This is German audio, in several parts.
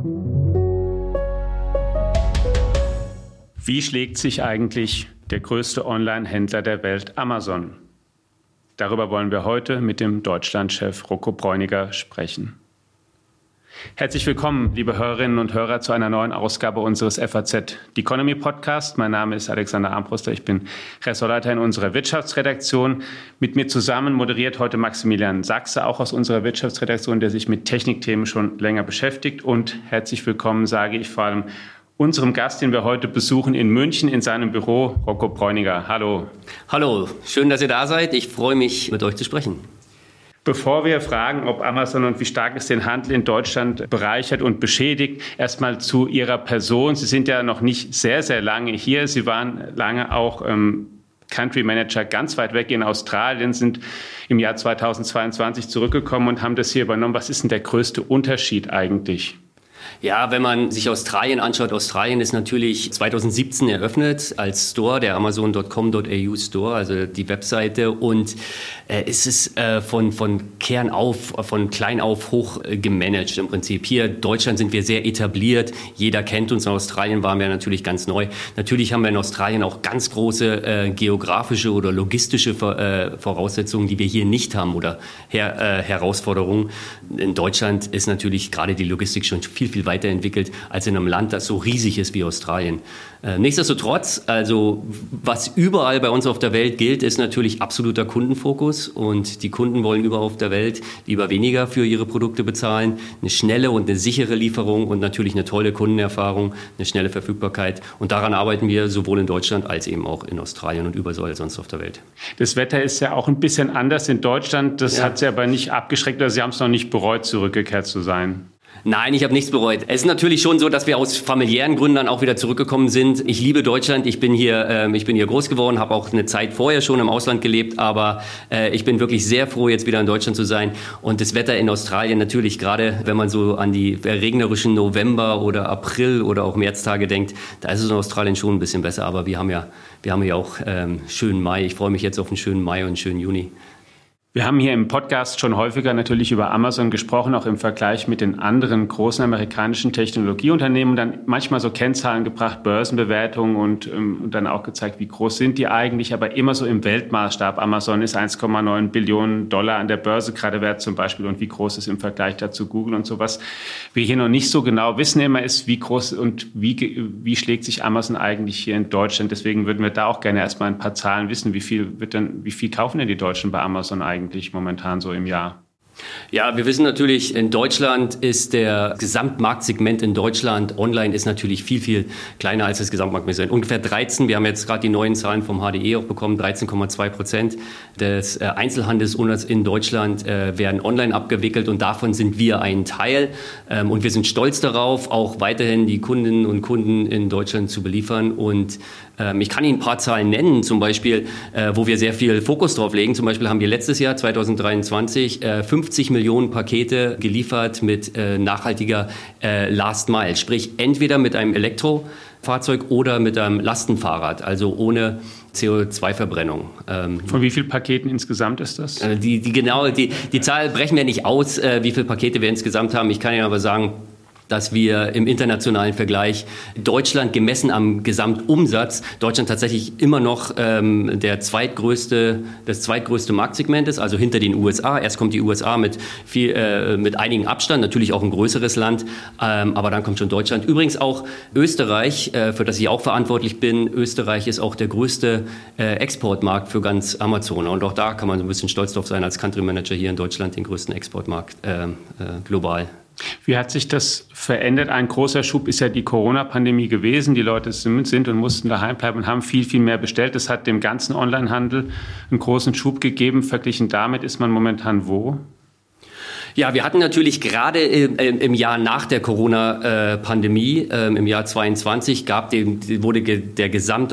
Wie schlägt sich eigentlich der größte Online-Händler der Welt, Amazon? Darüber wollen wir heute mit dem Deutschlandchef Rocco Bräuniger sprechen. Herzlich willkommen, liebe Hörerinnen und Hörer, zu einer neuen Ausgabe unseres FAZ The Economy Podcast. Mein Name ist Alexander Armbruster, ich bin Ressortleiter in unserer Wirtschaftsredaktion. Mit mir zusammen moderiert heute Maximilian Sachse, auch aus unserer Wirtschaftsredaktion, der sich mit Technikthemen schon länger beschäftigt. Und herzlich willkommen, sage ich vor allem unserem Gast, den wir heute besuchen in München in seinem Büro, Rocco Bräuniger. Hallo. Hallo, schön, dass ihr da seid. Ich freue mich, mit euch zu sprechen. Bevor wir fragen, ob Amazon und wie stark es den Handel in Deutschland bereichert und beschädigt, erstmal zu Ihrer Person. Sie sind ja noch nicht sehr, sehr lange hier. Sie waren lange auch Country Manager ganz weit weg in Australien, sind im Jahr 2022 zurückgekommen und haben das hier übernommen. Was ist denn der größte Unterschied eigentlich? Ja, wenn man sich Australien anschaut, Australien ist natürlich 2017 eröffnet als Store, der Amazon.com.au Store, also die Webseite, und es ist von Kern auf, von klein auf hoch gemanagt im Prinzip. Hier in Deutschland sind wir sehr etabliert, jeder kennt uns, in Australien waren wir natürlich ganz neu. Natürlich haben wir in Australien auch ganz große geografische oder logistische Voraussetzungen, die wir hier nicht haben, oder Herausforderungen. In Deutschland ist natürlich gerade die Logistik schon viel weiterentwickelt als in einem Land, das so riesig ist wie Australien. Nichtsdestotrotz, also was überall bei uns auf der Welt gilt, ist natürlich absoluter Kundenfokus, und die Kunden wollen überall auf der Welt lieber weniger für ihre Produkte bezahlen, eine schnelle und eine sichere Lieferung und natürlich eine tolle Kundenerfahrung, eine schnelle Verfügbarkeit, und daran arbeiten wir sowohl in Deutschland als eben auch in Australien und überall sonst auf der Welt. Das Wetter ist ja auch ein bisschen anders in Deutschland, das hat Sie aber nicht abgeschreckt, oder Sie haben es noch nicht bereut, zurückgekehrt zu sein? Nein, ich habe nichts bereut. Es ist natürlich schon so, dass wir aus familiären Gründen dann auch wieder zurückgekommen sind. Ich liebe Deutschland, ich bin hier groß geworden, habe auch eine Zeit vorher schon im Ausland gelebt, aber ich bin wirklich sehr froh, jetzt wieder in Deutschland zu sein. Und das Wetter in Australien natürlich, gerade wenn man so an die regnerischen November- oder April- oder auch Märztage denkt, da ist es in Australien schon ein bisschen besser, aber wir haben ja auch schönen Mai. Ich freue mich jetzt auf einen schönen Mai und einen schönen Juni. Wir haben hier im Podcast schon häufiger natürlich über Amazon gesprochen, auch im Vergleich mit den anderen großen amerikanischen Technologieunternehmen, und dann manchmal so Kennzahlen gebracht, Börsenbewertungen und dann auch gezeigt, wie groß sind die eigentlich, aber immer so im Weltmaßstab. Amazon ist 1,9 Billionen Dollar an der Börse gerade wert zum Beispiel, und wie groß ist im Vergleich dazu Google und sowas. Wir hier noch nicht so genau wissen immer ist, wie groß und wie schlägt sich Amazon eigentlich hier in Deutschland. Deswegen würden wir da auch gerne erstmal ein paar Zahlen wissen. Wie viel kaufen denn die Deutschen bei Amazon eigentlich momentan so im Jahr? Ja, wir wissen natürlich, in Deutschland ist der Gesamtmarktsegment in Deutschland online ist natürlich viel kleiner als das Gesamtmarktsegment. Ungefähr 13, wir haben jetzt gerade die neuen Zahlen vom HDE auch bekommen, 13,2% des Einzelhandels in Deutschland werden online abgewickelt, und davon sind wir ein Teil. Und wir sind stolz darauf, auch weiterhin die Kundinnen und Kunden in Deutschland zu beliefern. Und ich kann Ihnen ein paar Zahlen nennen, zum Beispiel, wo wir sehr viel Fokus drauf legen. Zum Beispiel haben wir letztes Jahr, 2023, 50 Millionen Pakete geliefert mit nachhaltiger Last Mile. Sprich, entweder mit einem Elektrofahrzeug oder mit einem Lastenfahrrad, also ohne CO2-Verbrennung. Von wie vielen Paketen insgesamt ist das? Die Zahl brechen wir nicht aus, wie viele Pakete wir insgesamt haben. Ich kann Ihnen aber sagen, dass wir im internationalen Vergleich Deutschland gemessen am Gesamtumsatz, Deutschland tatsächlich immer noch das zweitgrößte Marktsegment ist, also hinter den USA. Erst kommt die USA mit einigen Abstand, natürlich auch ein größeres Land, aber dann kommt schon Deutschland. Übrigens auch Österreich, für das ich auch verantwortlich bin. Österreich ist auch der größte Exportmarkt für ganz Amazon, und auch da kann man so ein bisschen stolz drauf sein, als Country Manager hier in Deutschland den größten Exportmarkt global. Wie hat sich das verändert? Ein großer Schub ist ja die Corona-Pandemie gewesen. Die Leute sind und mussten daheim bleiben und haben viel mehr bestellt. Das hat dem ganzen Onlinehandel einen großen Schub gegeben. Verglichen damit ist man momentan wo? Ja, wir hatten natürlich gerade im Jahr nach der Corona-Pandemie, im Jahr 22, wurde das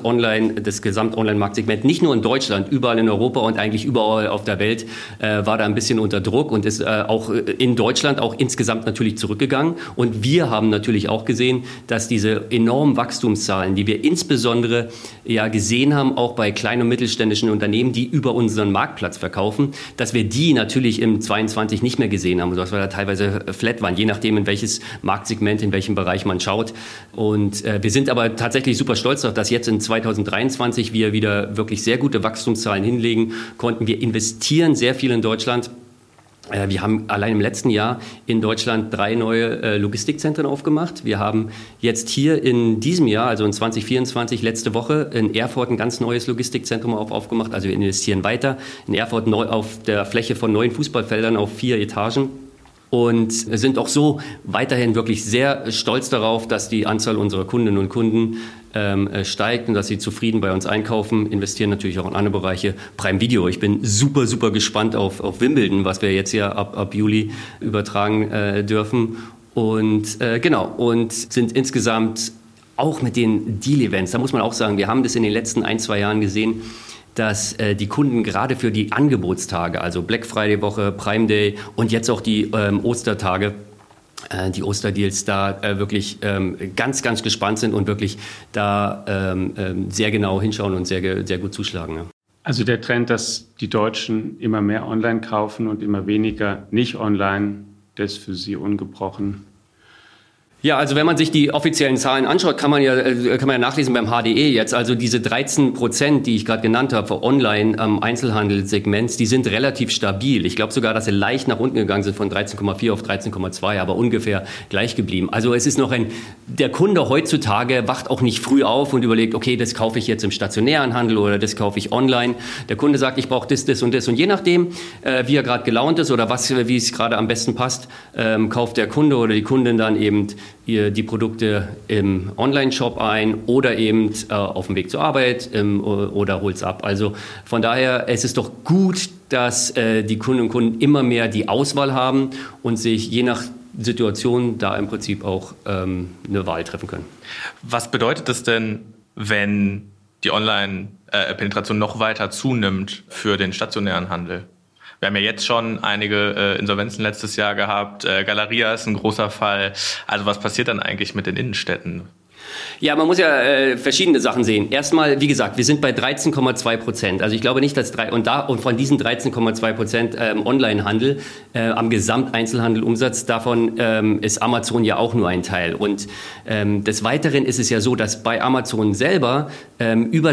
Gesamt-Online-Marktsegment nicht nur in Deutschland, überall in Europa und eigentlich überall auf der Welt, war da ein bisschen unter Druck und ist auch in Deutschland auch insgesamt natürlich zurückgegangen. Und wir haben natürlich auch gesehen, dass diese enormen Wachstumszahlen, die wir insbesondere ja gesehen haben, auch bei kleinen und mittelständischen Unternehmen, die über unseren Marktplatz verkaufen, dass wir die natürlich im 22 nicht mehr gesehen gesehen haben, dass wir da teilweise flat waren, je nachdem, in welches Marktsegment, in welchem Bereich man schaut. Und wir sind aber tatsächlich super stolz darauf, dass jetzt in 2023 wir wieder wirklich sehr gute Wachstumszahlen hinlegen konnten. Wir investieren sehr viel in Deutschland. Wir haben allein im letzten Jahr in Deutschland 3 neue Logistikzentren aufgemacht. Wir haben jetzt hier in diesem Jahr, also in 2024, letzte Woche in Erfurt ein ganz neues Logistikzentrum aufgemacht. Also wir investieren weiter. In Erfurt neu auf der Fläche von 9 Fußballfeldern auf 4 Etagen. Und sind auch so weiterhin wirklich sehr stolz darauf, dass die Anzahl unserer Kundinnen und Kunden steigt und dass sie zufrieden bei uns einkaufen, investieren natürlich auch in andere Bereiche. Prime Video, ich bin super, super gespannt auf Wimbledon, was wir jetzt ja ab Juli übertragen dürfen. Und und sind insgesamt auch mit den Deal-Events, da muss man auch sagen, wir haben das in den letzten 1-2 Jahren gesehen, dass die Kunden gerade für die Angebotstage, also Black Friday Woche, Prime Day und jetzt auch die Ostertage, die Osterdeals da wirklich ganz, ganz gespannt sind und wirklich da sehr genau hinschauen und sehr, sehr gut zuschlagen. Ja. Also der Trend, dass die Deutschen immer mehr online kaufen und immer weniger nicht online, der ist für Sie ungebrochen. Ja, also wenn man sich die offiziellen Zahlen anschaut, kann man ja nachlesen beim HDE jetzt. Also diese 13%, die ich gerade genannt habe, für online am Einzelhandelssegment, die sind relativ stabil. Ich glaube sogar, dass sie leicht nach unten gegangen sind von 13,4 auf 13,2, aber ungefähr gleich geblieben. Also es ist noch der Kunde heutzutage wacht auch nicht früh auf und überlegt, okay, das kaufe ich jetzt im stationären Handel oder das kaufe ich online. Der Kunde sagt, ich brauche das und das. Und je nachdem, wie er gerade gelaunt ist oder wie es gerade am besten passt, kauft der Kunde oder die Kundin dann eben die Produkte im Online-Shop ein oder eben auf dem Weg zur Arbeit oder holt es ab. Also von daher, es ist doch gut, dass die Kundinnen und Kunden immer mehr die Auswahl haben und sich je nach Situation da im Prinzip auch eine Wahl treffen können. Was bedeutet das denn, wenn die Online-Penetration noch weiter zunimmt für den stationären Handel? Wir haben ja jetzt schon einige Insolvenzen letztes Jahr gehabt. Galeria ist ein großer Fall. Also was passiert dann eigentlich mit den Innenstädten? Ja, man muss ja verschiedene Sachen sehen. Erstmal, wie gesagt, wir sind bei 13,2%. Also ich glaube nicht, dass und von diesen 13,2% Onlinehandel am Gesamteinzelhandelumsatz, davon ist Amazon ja auch nur ein Teil. Und des Weiteren ist es ja so, dass bei Amazon selber über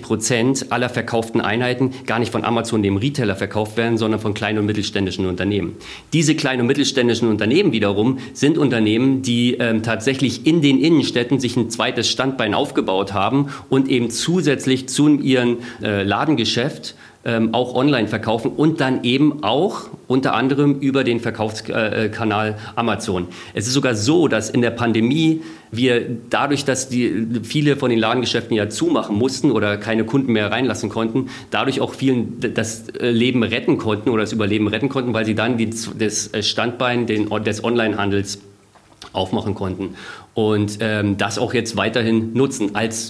60% aller verkauften Einheiten gar nicht von Amazon, dem Retailer, verkauft werden, sondern von kleinen und mittelständischen Unternehmen. Diese kleinen und mittelständischen Unternehmen wiederum sind Unternehmen, die tatsächlich in den Innenstädten sich ein zweites Standbein aufgebaut haben und eben zusätzlich zu ihrem Ladengeschäft auch online verkaufen und dann eben auch unter anderem über den Verkaufskanal Amazon. Es ist sogar so, dass in der Pandemie wir dadurch, dass viele von den Ladengeschäften ja zumachen mussten oder keine Kunden mehr reinlassen konnten, dadurch auch vielen das Leben retten konnten oder das Überleben retten konnten, weil sie dann das Standbein des Onlinehandels aufmachen konnten und das auch jetzt weiterhin nutzen,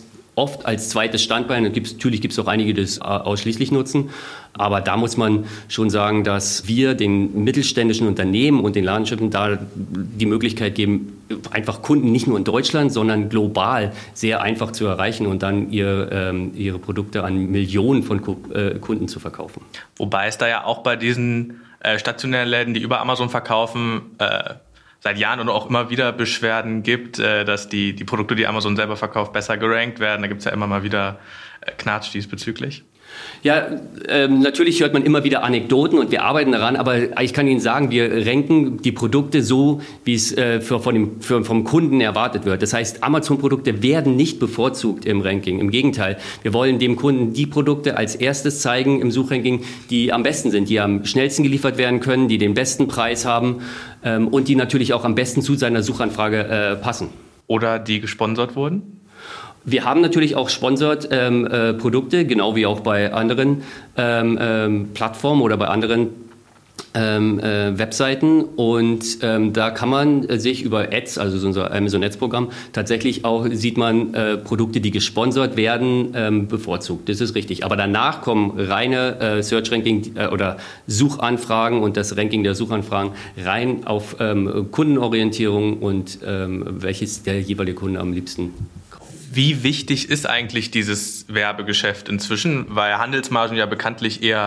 oft als zweites Standbein. Natürlich gibt es auch einige, die das ausschließlich nutzen, aber da muss man schon sagen, dass wir den mittelständischen Unternehmen und den Ladengeschäften da die Möglichkeit geben, einfach Kunden nicht nur in Deutschland, sondern global sehr einfach zu erreichen und dann ihre Produkte an Millionen von Kunden zu verkaufen. Wobei es da ja auch bei diesen stationären Läden, die über Amazon verkaufen, seit Jahren und auch immer wieder Beschwerden gibt, dass die Produkte, die Amazon selber verkauft, besser gerankt werden. Da gibt es ja immer mal wieder Knatsch diesbezüglich. Ja, natürlich hört man immer wieder Anekdoten und wir arbeiten daran, aber ich kann Ihnen sagen, wir ranken die Produkte so, wie es vom Kunden erwartet wird. Das heißt, Amazon-Produkte werden nicht bevorzugt im Ranking. Im Gegenteil, wir wollen dem Kunden die Produkte als erstes zeigen im Suchranking, die am besten sind, die am schnellsten geliefert werden können, die den besten Preis haben und die natürlich auch am besten zu seiner Suchanfrage passen. Oder die gesponsert wurden? Wir haben natürlich auch sponsert Produkte, genau wie auch bei anderen Plattformen oder bei anderen Webseiten. Und da kann man sich über Ads, also so unser Amazon Ads Programm, tatsächlich auch sieht man Produkte, die gesponsert werden, bevorzugt. Das ist richtig. Aber danach kommen reine Search Ranking oder Suchanfragen und das Ranking der Suchanfragen rein auf Kundenorientierung und welches der jeweilige Kunde am liebsten. Wie wichtig ist eigentlich dieses Werbegeschäft inzwischen? Weil Handelsmargen ja bekanntlich eher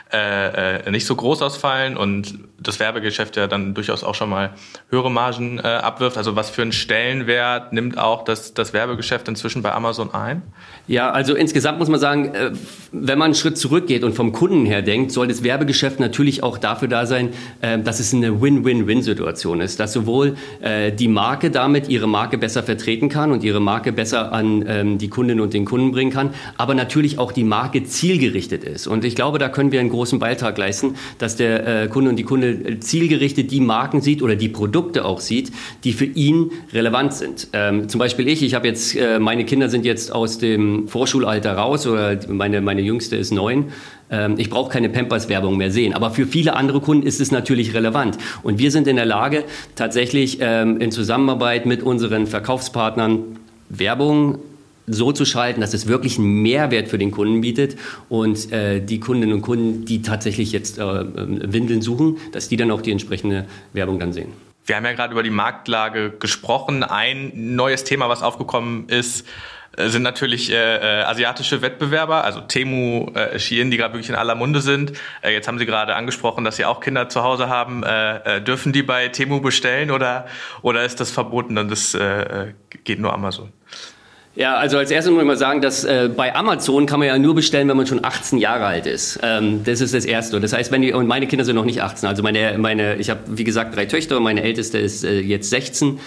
nicht so groß ausfallen und das Werbegeschäft ja dann durchaus auch schon mal höhere Margen abwirft. Also was für einen Stellenwert nimmt auch das Werbegeschäft inzwischen bei Amazon ein? Ja, also insgesamt muss man sagen, wenn man einen Schritt zurückgeht und vom Kunden her denkt, soll das Werbegeschäft natürlich auch dafür da sein, dass es eine Win-Win-Win-Situation ist, dass sowohl die Marke damit ihre Marke besser vertreten kann und ihre Marke besser an die Kundinnen und den Kunden bringen kann, aber natürlich auch die Marke zielgerichtet ist. Und ich glaube, da können wir einen großen Beitrag leisten, dass der Kunde und die Kunde zielgerichtet die Marken sieht oder die Produkte auch sieht, die für ihn relevant sind. Zum Beispiel ich habe jetzt, meine Kinder sind jetzt aus dem Vorschulalter raus oder meine Jüngste ist 9. Ich brauche keine Pampers-Werbung mehr sehen. Aber für viele andere Kunden ist es natürlich relevant. Und wir sind in der Lage, tatsächlich in Zusammenarbeit mit unseren Verkaufspartnern Werbung so zu schalten, dass es wirklich einen Mehrwert für den Kunden bietet und die Kundinnen und Kunden, die tatsächlich jetzt Windeln suchen, dass die dann auch die entsprechende Werbung dann sehen. Wir haben ja gerade über die Marktlage gesprochen. Ein neues Thema, was aufgekommen ist, sind natürlich asiatische Wettbewerber, also Temu, Shein, die gerade wirklich in aller Munde sind. Jetzt haben Sie gerade angesprochen, dass Sie auch Kinder zu Hause haben. Dürfen die bei Temu bestellen oder ist das verboten und das geht nur Amazon? Ja, also als erstes muss ich mal sagen, dass bei Amazon kann man ja nur bestellen, wenn man schon 18 Jahre alt ist. Das ist das Erste. Das heißt, und meine Kinder sind noch nicht 18. Also ich habe, wie gesagt, 3 Töchter und meine Älteste ist jetzt 16.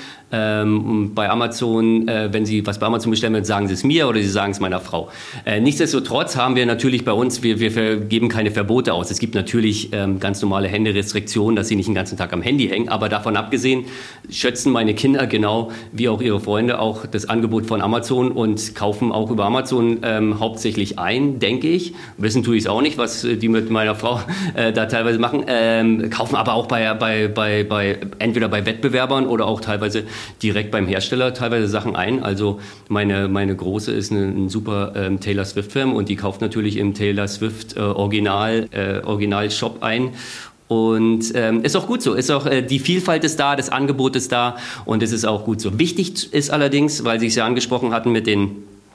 Bei Amazon, wenn Sie was bei Amazon bestellen, sagen Sie es mir oder Sie sagen es meiner Frau. Nichtsdestotrotz haben wir natürlich bei uns, wir geben keine Verbote aus. Es gibt natürlich ganz normale Händerestriktionen, dass sie nicht den ganzen Tag am Handy hängen. Aber davon abgesehen schätzen meine Kinder genau wie auch ihre Freunde auch das Angebot von Amazon und kaufen auch über Amazon hauptsächlich ein, denke ich. Wissen tue ich es auch nicht, was die mit meiner Frau da teilweise machen. Kaufen aber auch entweder bei Wettbewerbern oder auch teilweise direkt beim Hersteller teilweise Sachen ein. Also meine Große ist ein super Taylor Swift-Fan und die kauft natürlich im Taylor Swift Original-Shop ein. Und ist auch gut so. Ist auch die Vielfalt ist da, das Angebot ist da und es ist auch gut so. Wichtig ist allerdings, weil Sie es ja angesprochen hatten mit den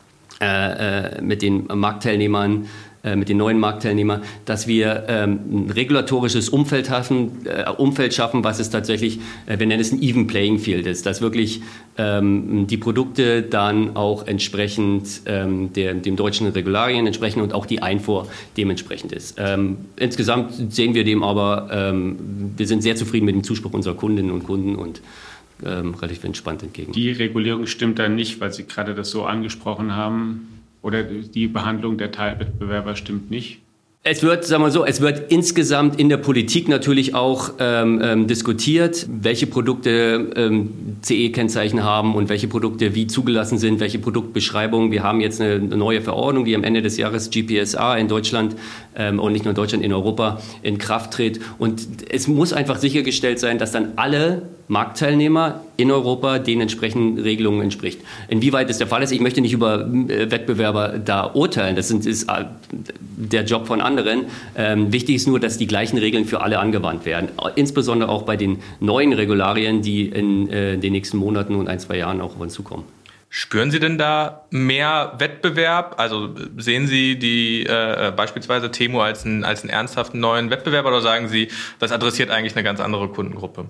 Marktteilnehmern, mit den neuen Marktteilnehmern, dass wir ein regulatorisches Umfeld schaffen, was es tatsächlich, wir nennen es ein Even Playing Field ist, dass wirklich die Produkte dann auch entsprechend dem deutschen Regularien entsprechen und auch die Einfuhr dementsprechend ist. Insgesamt sehen wir dem aber, wir sind sehr zufrieden mit dem Zuspruch unserer Kundinnen und Kunden und relativ entspannt entgegen. Die Regulierung stimmt dann nicht, weil Sie gerade das so angesprochen haben? Oder die Behandlung der Teilwettbewerber stimmt nicht? Es wird, sagen wir so, insgesamt in der Politik natürlich auch diskutiert, welche Produkte CE-Kennzeichen haben und welche Produkte wie zugelassen sind, welche Produktbeschreibungen. Wir haben jetzt eine neue Verordnung, die am Ende des Jahres GPSA in Deutschland und nicht nur in Deutschland, in Europa in Kraft tritt. Und es muss einfach sichergestellt sein, dass dann alle Marktteilnehmer in Europa den entsprechenden Regelungen entspricht. Inwieweit das der Fall ist, ich möchte nicht über Wettbewerber da urteilen, das ist der Job von anderen. Wichtig ist nur, dass die gleichen Regeln für alle angewandt werden, insbesondere auch bei den neuen Regularien, die in den nächsten Monaten und 1-2 Jahren auch auf uns zukommen. Spüren Sie denn da mehr Wettbewerb? Also sehen Sie die beispielsweise Temu als einen ernsthaften neuen Wettbewerber oder sagen Sie, das adressiert eigentlich eine ganz andere Kundengruppe?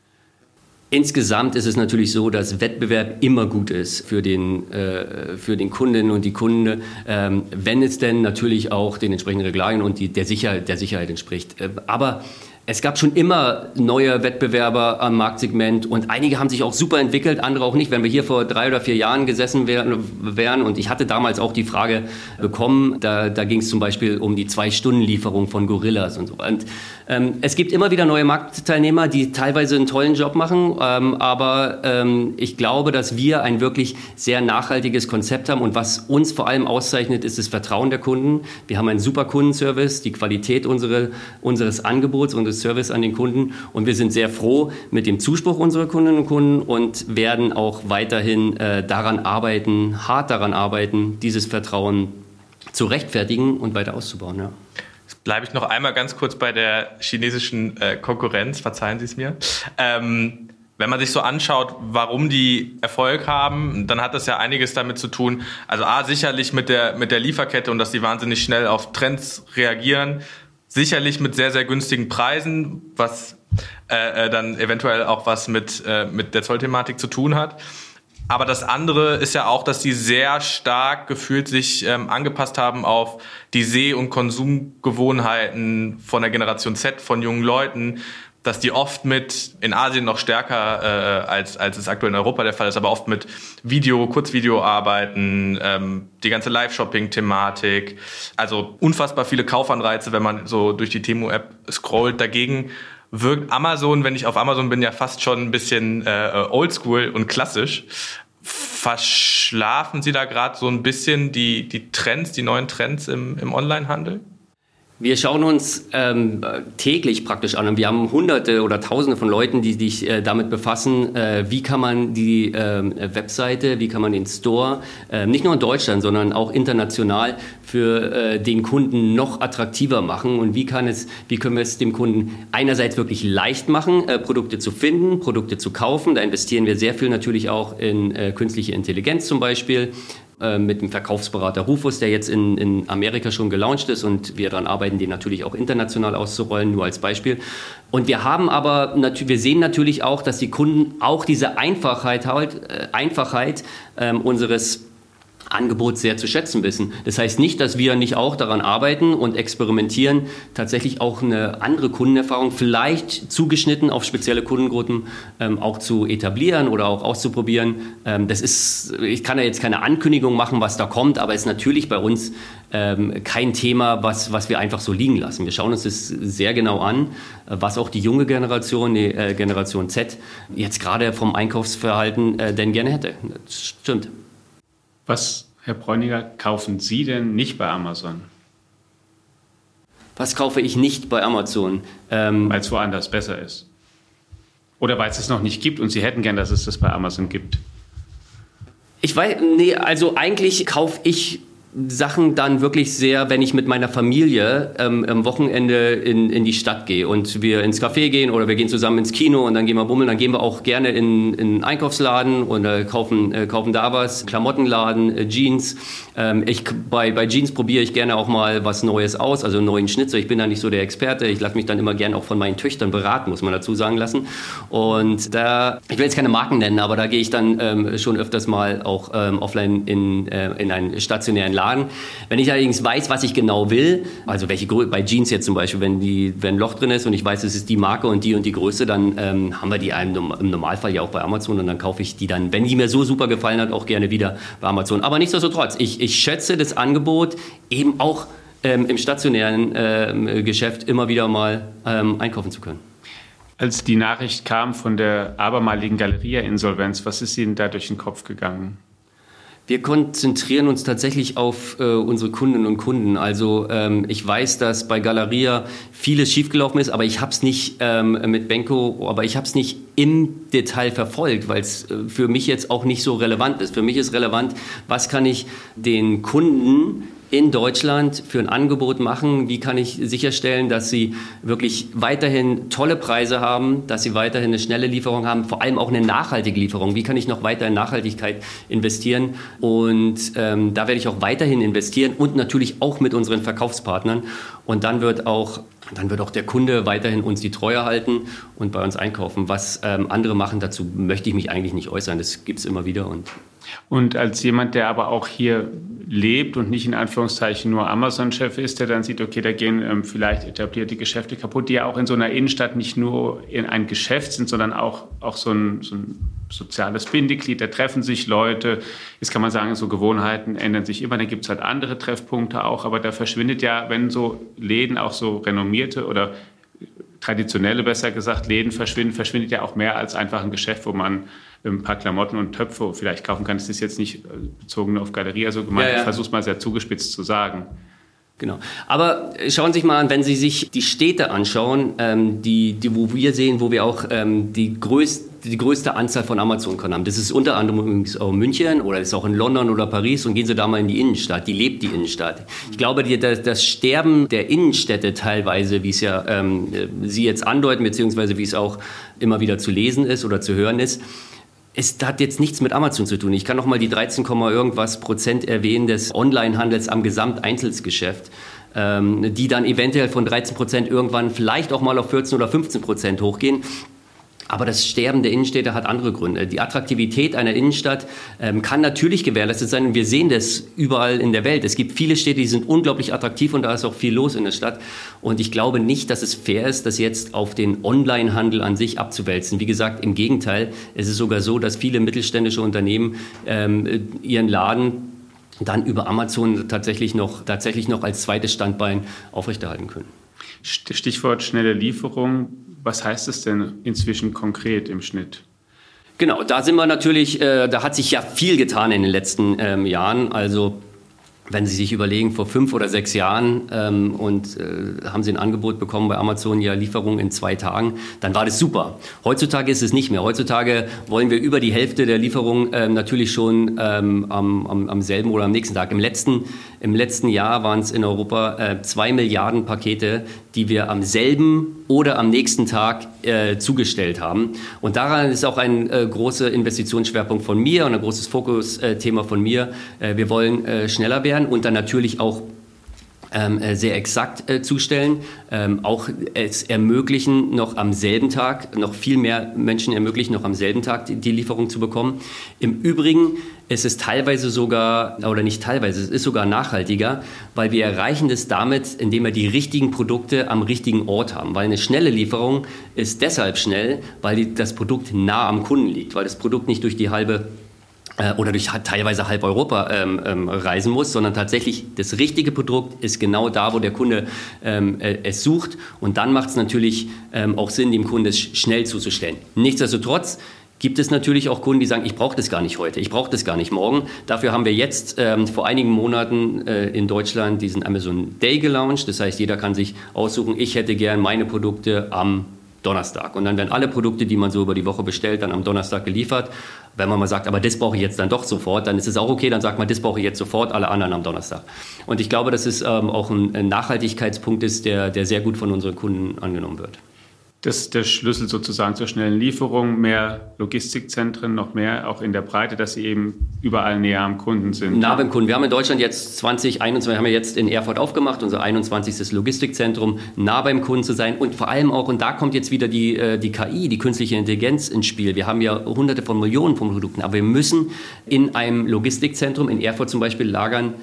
Insgesamt ist es natürlich so, dass Wettbewerb immer gut ist für den Kundinnen und die Kunden, wenn es denn natürlich auch den entsprechenden Regularien und der Sicherheit entspricht. Aber es gab schon immer neue Wettbewerber am Marktsegment und einige haben sich auch super entwickelt, andere auch nicht. Wenn wir hier vor 3 oder 4 Jahren gesessen wären und ich hatte damals auch die Frage bekommen, da ging es zum Beispiel um die 2-Stunden-Lieferung von Gorillas und so. Und es gibt immer wieder neue Marktteilnehmer, die teilweise einen tollen Job machen, aber ich glaube, dass wir ein wirklich sehr nachhaltiges Konzept haben und was uns vor allem auszeichnet, ist das Vertrauen der Kunden. Wir haben einen super Kundenservice, die Qualität unseres Angebots, unseres Service an den Kunden und wir sind sehr froh mit dem Zuspruch unserer Kundinnen und Kunden und werden auch weiterhin hart daran arbeiten, dieses Vertrauen zu rechtfertigen und weiter auszubauen. Ja. Jetzt bleibe ich noch einmal ganz kurz bei der chinesischen Konkurrenz, verzeihen Sie es mir. Wenn man sich so anschaut, warum die Erfolg haben, dann hat das ja einiges damit zu tun. Also sicherlich mit der Lieferkette und dass die wahnsinnig schnell auf Trends reagieren. sicherlich mit sehr, sehr günstigen Preisen, was dann eventuell auch was mit der Zollthematik zu tun hat. Aber das andere ist ja auch, dass die sehr stark gefühlt sich angepasst haben auf die Seh- und Konsumgewohnheiten von der Generation Z, von jungen Leuten, dass die oft in Asien noch stärker als es aktuell in Europa der Fall ist, aber oft mit Kurzvideo arbeiten, die ganze Live-Shopping-Thematik, also unfassbar viele Kaufanreize, wenn man so durch die Temu-App scrollt. Dagegen wirkt Amazon, wenn ich auf Amazon bin, ja fast schon ein bisschen oldschool und klassisch. Verschlafen Sie da gerade so ein bisschen die neuen Trends im Onlinehandel? Wir schauen uns täglich praktisch an und wir haben Hunderte oder Tausende von Leuten, die sich damit befassen, wie kann man die Webseite, wie kann man den Store, nicht nur in Deutschland, sondern auch international für den Kunden noch attraktiver machen und wie können wir es dem Kunden einerseits wirklich leicht machen, Produkte zu finden, Produkte zu kaufen. Da investieren wir sehr viel natürlich auch in künstliche Intelligenz zum Beispiel, mit dem Verkaufsberater Rufus, der jetzt in Amerika schon gelauncht ist und wir daran arbeiten, den natürlich auch international auszurollen, nur als Beispiel. Und wir sehen natürlich auch, dass die Kunden auch diese Einfachheit unseres Angebot sehr zu schätzen wissen. Das heißt nicht, dass wir nicht auch daran arbeiten und experimentieren, tatsächlich auch eine andere Kundenerfahrung, vielleicht zugeschnitten auf spezielle Kundengruppen, auch zu etablieren oder auch auszuprobieren. Ich kann ja jetzt keine Ankündigung machen, was da kommt, aber es ist natürlich bei uns kein Thema, was wir einfach so liegen lassen. Wir schauen uns das sehr genau an, was auch die junge Generation, die Generation Z, jetzt gerade vom Einkaufsverhalten denn gerne hätte. Das stimmt. Was, Herr Bräuniger, kaufen Sie denn nicht bei Amazon? Was kaufe ich nicht bei Amazon? Weil es woanders besser ist. Oder weil es es noch nicht gibt und Sie hätten gern, dass es das bei Amazon gibt? Also eigentlich kaufe ich Sachen dann wirklich sehr, wenn ich mit meiner Familie am Wochenende in die Stadt gehe und wir ins Café gehen oder wir gehen zusammen ins Kino und dann gehen wir bummeln, dann gehen wir auch gerne in einen Einkaufsladen und kaufen da was, Klamottenladen, Jeans. Bei Jeans probiere ich gerne auch mal was Neues aus, also einen neuen Schnitzer. Ich bin da nicht so der Experte, ich lasse mich dann immer gerne auch von meinen Töchtern beraten, muss man dazu sagen lassen. Und ich will jetzt keine Marken nennen, aber da gehe ich dann schon öfters mal auch offline in einen stationären Laden. Wenn ich allerdings weiß, was ich genau will, also bei Jeans jetzt zum Beispiel, wenn ein Loch drin ist und ich weiß, es ist die Marke und die Größe, dann haben wir die im Normalfall ja auch bei Amazon und dann kaufe ich die dann, wenn die mir so super gefallen hat, auch gerne wieder bei Amazon. Aber nichtsdestotrotz, ich schätze das Angebot eben auch im stationären Geschäft immer wieder mal einkaufen zu können. Als die Nachricht kam von der abermaligen Galeria-Insolvenz, was ist Ihnen da durch den Kopf gegangen? Wir konzentrieren uns tatsächlich auf unsere Kundinnen und Kunden. Also ich weiß, dass bei Galeria vieles schiefgelaufen ist, aber ich habe es nicht mit Benko, aber ich habe es nicht im Detail verfolgt, weil es für mich jetzt auch nicht so relevant ist. Für mich ist relevant, was kann ich den Kunden in Deutschland für ein Angebot machen? Wie kann ich sicherstellen, dass sie wirklich weiterhin tolle Preise haben, dass sie weiterhin eine schnelle Lieferung haben, vor allem auch eine nachhaltige Lieferung? Wie kann ich noch weiter in Nachhaltigkeit investieren? Und da werde ich auch weiterhin investieren und natürlich auch mit unseren Verkaufspartnern. Und dann wird auch der Kunde weiterhin uns die Treue halten und bei uns einkaufen. Was andere machen, dazu möchte ich mich eigentlich nicht äußern. Das gibt es immer wieder. Und als jemand, der aber auch hier lebt und nicht in Anführungszeichen nur Amazon-Chef ist, der dann sieht, okay, da gehen vielleicht etablierte Geschäfte kaputt, die ja auch in so einer Innenstadt nicht nur in ein Geschäft sind, sondern auch so ein soziales Bindeglied, da treffen sich Leute. Jetzt kann man sagen, so Gewohnheiten ändern sich immer, dann gibt es halt andere Treffpunkte auch, aber da verschwindet ja, wenn so Läden, auch so renommierte oder traditionelle, besser gesagt, Läden verschwindet ja auch mehr als einfach ein Geschäft, wo man ein paar Klamotten und Töpfe vielleicht kaufen kann. Das ist jetzt nicht bezogen auf Galeria so gemeint. Ja. Ich versuche es mal sehr zugespitzt zu sagen. Genau. Aber schauen Sie sich mal an, wenn Sie sich die Städte anschauen, wo wir sehen, wo wir auch die größte Anzahl von Amazon-Kunden haben. Das ist unter anderem übrigens auch München oder ist auch in London oder Paris. Und gehen Sie da mal in die Innenstadt. Die lebt die Innenstadt. Ich glaube, das Sterben der Innenstädte teilweise, wie es ja Sie jetzt andeuten, beziehungsweise wie es auch immer wieder zu lesen ist oder zu hören ist, es hat jetzt nichts mit Amazon zu tun. Ich kann noch mal die 13, irgendwas % erwähnen des Onlinehandels am Gesamteinzelgeschäft. die dann eventuell von 13% irgendwann vielleicht auch mal auf 14 oder 15% hochgehen. Aber das Sterben der Innenstädte hat andere Gründe. Die Attraktivität einer Innenstadt kann natürlich gewährleistet sein. Und wir sehen das überall in der Welt. Es gibt viele Städte, die sind unglaublich attraktiv und da ist auch viel los in der Stadt. Und ich glaube nicht, dass es fair ist, das jetzt auf den Onlinehandel an sich abzuwälzen. Wie gesagt, im Gegenteil. Es ist sogar so, dass viele mittelständische Unternehmen ihren Laden dann über Amazon tatsächlich noch als zweites Standbein aufrechterhalten können. Stichwort schnelle Lieferung. Was heißt es denn inzwischen konkret im Schnitt? Genau, da sind wir natürlich, da hat sich ja viel getan in den letzten Jahren. Also wenn Sie sich überlegen, vor 5 oder 6 Jahren haben Sie ein Angebot bekommen bei Amazon, ja Lieferung in 2 Tagen, dann war das super. Heutzutage ist es nicht mehr. Heutzutage wollen wir über die Hälfte der Lieferung natürlich schon am selben oder am nächsten Tag. Im letzten Jahr waren es in Europa 2 Milliarden Pakete, die wir am selben oder am nächsten Tag zugestellt haben. Und daran ist auch ein großer Investitionsschwerpunkt von mir und ein großes Fokusthema von mir. Wir wollen schneller werden und dann natürlich auch sehr exakt zustellen, auch es ermöglichen, noch am selben Tag, noch viel mehr Menschen ermöglichen, noch am selben Tag die Lieferung zu bekommen. Im Übrigen ist es teilweise sogar, oder nicht teilweise, es ist sogar nachhaltiger, weil wir erreichen das damit, indem wir die richtigen Produkte am richtigen Ort haben. Weil eine schnelle Lieferung ist deshalb schnell, weil das Produkt nah am Kunden liegt, weil das Produkt nicht durch die halbe oder durch teilweise halb Europa reisen muss, sondern tatsächlich das richtige Produkt ist genau da, wo der Kunde es sucht. Und dann macht es natürlich auch Sinn, dem Kunden es schnell zuzustellen. Nichtsdestotrotz gibt es natürlich auch Kunden, die sagen, ich brauche das gar nicht heute, ich brauche das gar nicht morgen. Dafür haben wir jetzt vor einigen Monaten in Deutschland diesen Amazon Day gelauncht. Das heißt, jeder kann sich aussuchen, ich hätte gern meine Produkte am Donnerstag. Und dann werden alle Produkte, die man so über die Woche bestellt, dann am Donnerstag geliefert. Wenn man mal sagt, aber das brauche ich jetzt dann doch sofort, dann ist es auch okay, dann sagt man, das brauche ich jetzt sofort, alle anderen am Donnerstag. Und ich glaube, dass es auch ein Nachhaltigkeitspunkt ist, der sehr gut von unseren Kunden angenommen wird. Das ist der Schlüssel sozusagen zur schnellen Lieferung, mehr Logistikzentren, noch mehr auch in der Breite, dass sie eben überall näher am Kunden sind. Nah beim Kunden. Wir haben in Deutschland jetzt 2021, haben wir jetzt in Erfurt aufgemacht, unser 21. Logistikzentrum, nah beim Kunden zu sein und vor allem auch, und da kommt jetzt wieder die KI, die künstliche Intelligenz ins Spiel. Wir haben ja hunderte von Millionen von Produkten, aber wir müssen in einem Logistikzentrum, in Erfurt zum Beispiel, lagern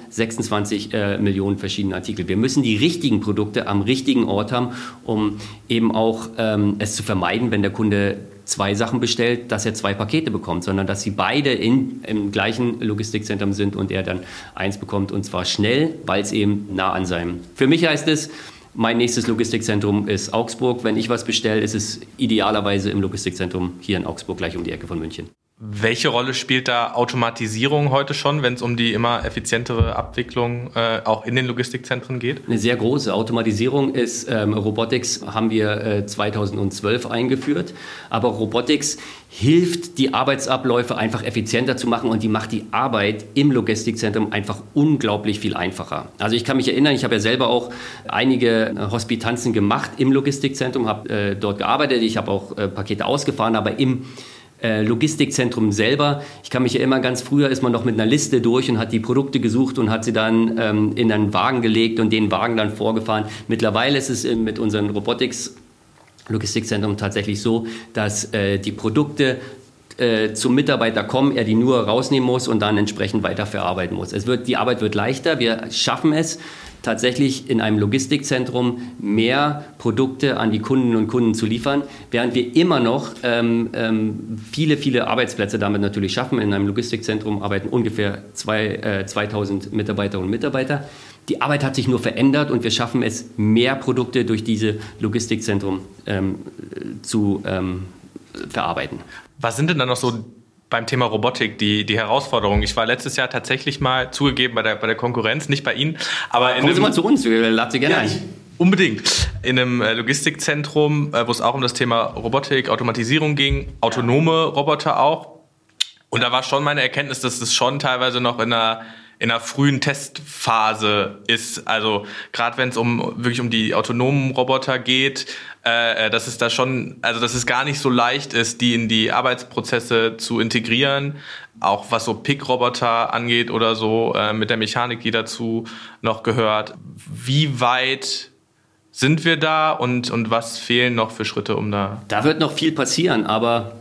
26 Millionen verschiedene Artikel. Wir müssen die richtigen Produkte am richtigen Ort haben, um eben auch es zu vermeiden, wenn der Kunde 2 Sachen bestellt, dass er 2 Pakete bekommt, sondern dass sie beide im gleichen Logistikzentrum sind und er dann eins bekommt und zwar schnell, weil es eben nah an seinem. Für mich heißt es, mein nächstes Logistikzentrum ist Augsburg. Wenn ich was bestelle, ist es idealerweise im Logistikzentrum hier in Augsburg, gleich um die Ecke von München. Welche Rolle spielt da Automatisierung heute schon, wenn es um die immer effizientere Abwicklung auch in den Logistikzentren geht? Eine sehr große Automatisierung ist, Robotics haben wir 2012 eingeführt, aber Robotics hilft, die Arbeitsabläufe einfach effizienter zu machen und die macht die Arbeit im Logistikzentrum einfach unglaublich viel einfacher. Also ich kann mich erinnern, ich habe ja selber auch einige Hospitanzen gemacht im Logistikzentrum, habe dort gearbeitet, ich habe auch Pakete ausgefahren, aber im Logistikzentrum selber. Ich kann mich erinnern, ganz früher ist man noch mit einer Liste durch und hat die Produkte gesucht und hat sie dann in einen Wagen gelegt und den Wagen dann vorgefahren. Mittlerweile ist es mit unseren Robotics-Logistikzentrum tatsächlich so, dass die Produkte zum Mitarbeiter kommen, er die nur rausnehmen muss und dann entsprechend weiterverarbeiten muss. Die Arbeit wird leichter, wir schaffen es, tatsächlich in einem Logistikzentrum mehr Produkte an die Kundinnen und Kunden zu liefern, während wir immer noch viele Arbeitsplätze damit natürlich schaffen. In einem Logistikzentrum arbeiten ungefähr 2000 Mitarbeiterinnen und Mitarbeiter. Die Arbeit hat sich nur verändert und wir schaffen es, mehr Produkte durch diese Logistikzentrum zu verarbeiten. Was sind denn dann noch so beim Thema Robotik die Herausforderung? Ich war letztes Jahr tatsächlich mal zugegeben bei der Konkurrenz, nicht bei Ihnen, aber kommen Sie mal zu uns, wir laden Sie gerne ein. Unbedingt. In einem Logistikzentrum, wo es auch um das Thema Robotik, Automatisierung ging, autonome Roboter auch. Und da war schon meine Erkenntnis, dass es schon teilweise noch in einer frühen Testphase ist. Also gerade wenn es wirklich um die autonomen Roboter geht, dass es da schon, also dass es gar nicht so leicht ist, die in die Arbeitsprozesse zu integrieren, auch was so Pickroboter angeht oder so, mit der Mechanik, die dazu noch gehört. Wie weit sind wir da und was fehlen noch für Schritte, um da... Da wird noch viel passieren, aber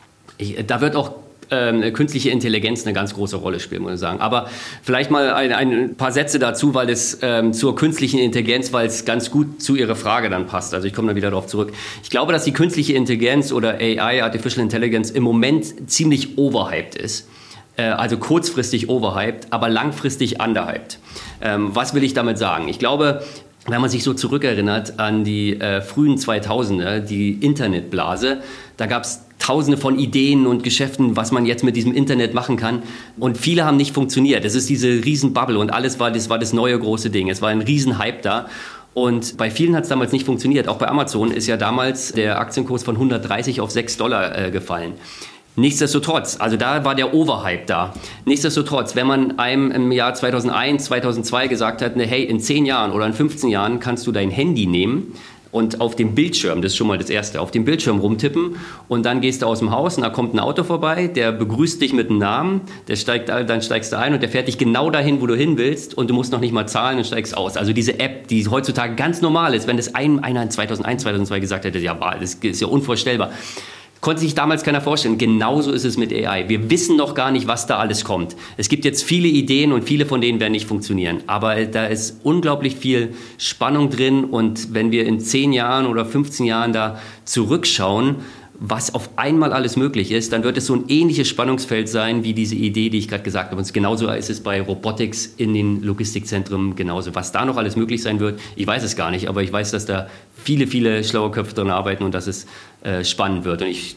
da wird auch künstliche Intelligenz eine ganz große Rolle spielen, muss ich sagen. Aber vielleicht mal ein paar Sätze dazu, weil es zur künstlichen Intelligenz, weil es ganz gut zu Ihrer Frage dann passt. Also ich komme da wieder darauf zurück. Ich glaube, dass die künstliche Intelligenz oder AI, Artificial Intelligence, im Moment ziemlich overhyped ist. Also kurzfristig overhyped, aber langfristig underhyped. Was will ich damit sagen? Ich glaube, wenn man sich so zurückerinnert an die frühen 2000er, die Internetblase, da gab es Tausende von Ideen und Geschäften, was man jetzt mit diesem Internet machen kann. Und viele haben nicht funktioniert. Es ist diese Riesenbubble und alles war das neue große Ding. Es war ein Riesenhype da. Und bei vielen hat es damals nicht funktioniert. Auch bei Amazon ist ja damals der Aktienkurs von 130 auf $6 gefallen. Nichtsdestotrotz, also da war der Overhype da. Nichtsdestotrotz, wenn man einem im Jahr 2001, 2002 gesagt hat, hey, in 10 Jahren oder in 15 Jahren kannst du dein Handy nehmen und auf dem Bildschirm, das ist schon mal das Erste, auf dem Bildschirm rumtippen und dann gehst du aus dem Haus und da kommt ein Auto vorbei, der begrüßt dich mit einem Namen, dann steigst du ein und der fährt dich genau dahin, wo du hin willst und du musst noch nicht mal zahlen und steigst aus. Also diese App, die heutzutage ganz normal ist, wenn das einer in 2001, 2002 gesagt hätte, ja, das ist ja unvorstellbar. Konnte sich damals keiner vorstellen. Genauso ist es mit AI. Wir wissen noch gar nicht, was da alles kommt. Es gibt jetzt viele Ideen und viele von denen werden nicht funktionieren. Aber da ist unglaublich viel Spannung drin. Und wenn wir in 10 Jahren oder 15 Jahren da zurückschauen, was auf einmal alles möglich ist, dann wird es so ein ähnliches Spannungsfeld sein wie diese Idee, die ich gerade gesagt habe. Und genauso ist es bei Robotics in den Logistikzentren genauso. Was da noch alles möglich sein wird, ich weiß es gar nicht, aber ich weiß, dass da viele, viele schlaue Köpfe dran arbeiten und dass es spannend wird. Und ich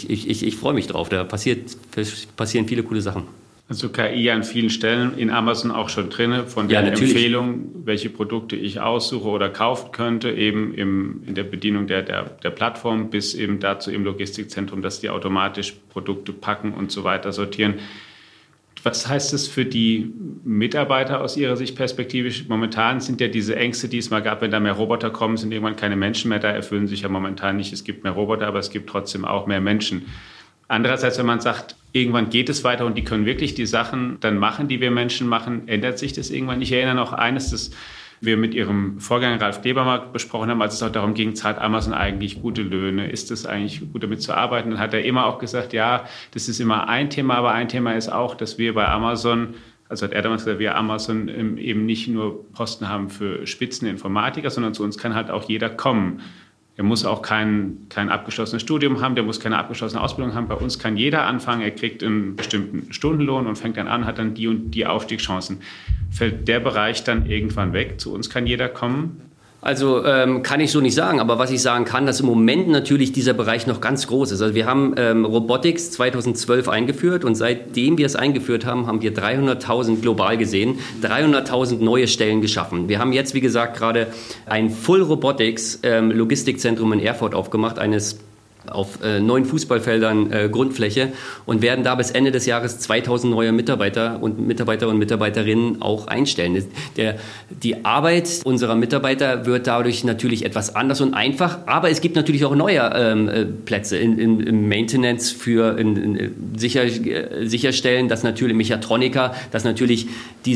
freue mich drauf. Da passieren viele coole Sachen. Also KI an vielen Stellen in Amazon auch schon drin, von der Empfehlung, welche Produkte ich aussuche oder kaufen könnte, eben in der Bedienung der Plattform bis eben dazu im Logistikzentrum, dass die automatisch Produkte packen und so weiter sortieren. Was heißt das für die Mitarbeiter aus Ihrer Sicht perspektivisch? Momentan sind ja diese Ängste, die es mal gab, wenn da mehr Roboter kommen, sind irgendwann keine Menschen mehr da, erfüllen sich ja momentan nicht. Es gibt mehr Roboter, aber es gibt trotzdem auch mehr Menschen. Andererseits, wenn man sagt, irgendwann geht es weiter und die können wirklich die Sachen dann machen, die wir Menschen machen, ändert sich das irgendwann. Ich erinnere noch eines, das wir mit Ihrem Vorgänger Ralf Klebermark besprochen haben, als es auch darum ging, zahlt Amazon eigentlich gute Löhne? Ist es eigentlich gut, damit zu arbeiten? Dann hat er immer auch gesagt, ja, das ist immer ein Thema, aber ein Thema ist auch, dass wir bei Amazon, also hat er damals gesagt, wir Amazon eben nicht nur Posten haben für Spitzeninformatiker, sondern zu uns kann halt auch jeder kommen. Der muss auch kein abgeschlossenes Studium haben, der muss keine abgeschlossene Ausbildung haben. Bei uns kann jeder anfangen, er kriegt einen bestimmten Stundenlohn und fängt dann an, hat dann die und die Aufstiegschancen. Fällt der Bereich dann irgendwann weg? Zu uns kann jeder kommen? Also kann ich so nicht sagen, aber was ich sagen kann, dass im Moment natürlich dieser Bereich noch ganz groß ist. Also wir haben Robotics 2012 eingeführt und seitdem wir es eingeführt haben, haben wir 300.000 global gesehen, 300.000 neue Stellen geschaffen. Wir haben jetzt, wie gesagt, gerade ein Full Robotics Logistikzentrum in Erfurt aufgemacht, auf 9 Fußballfeldern Grundfläche und werden da bis Ende des Jahres 2000 neue Mitarbeiter und Mitarbeiterinnen auch einstellen. Die Arbeit unserer Mitarbeiter wird dadurch natürlich etwas anders und einfach, aber es gibt natürlich auch neue Plätze im Maintenance für sicherstellen, dass natürlich Mechatroniker, dass natürlich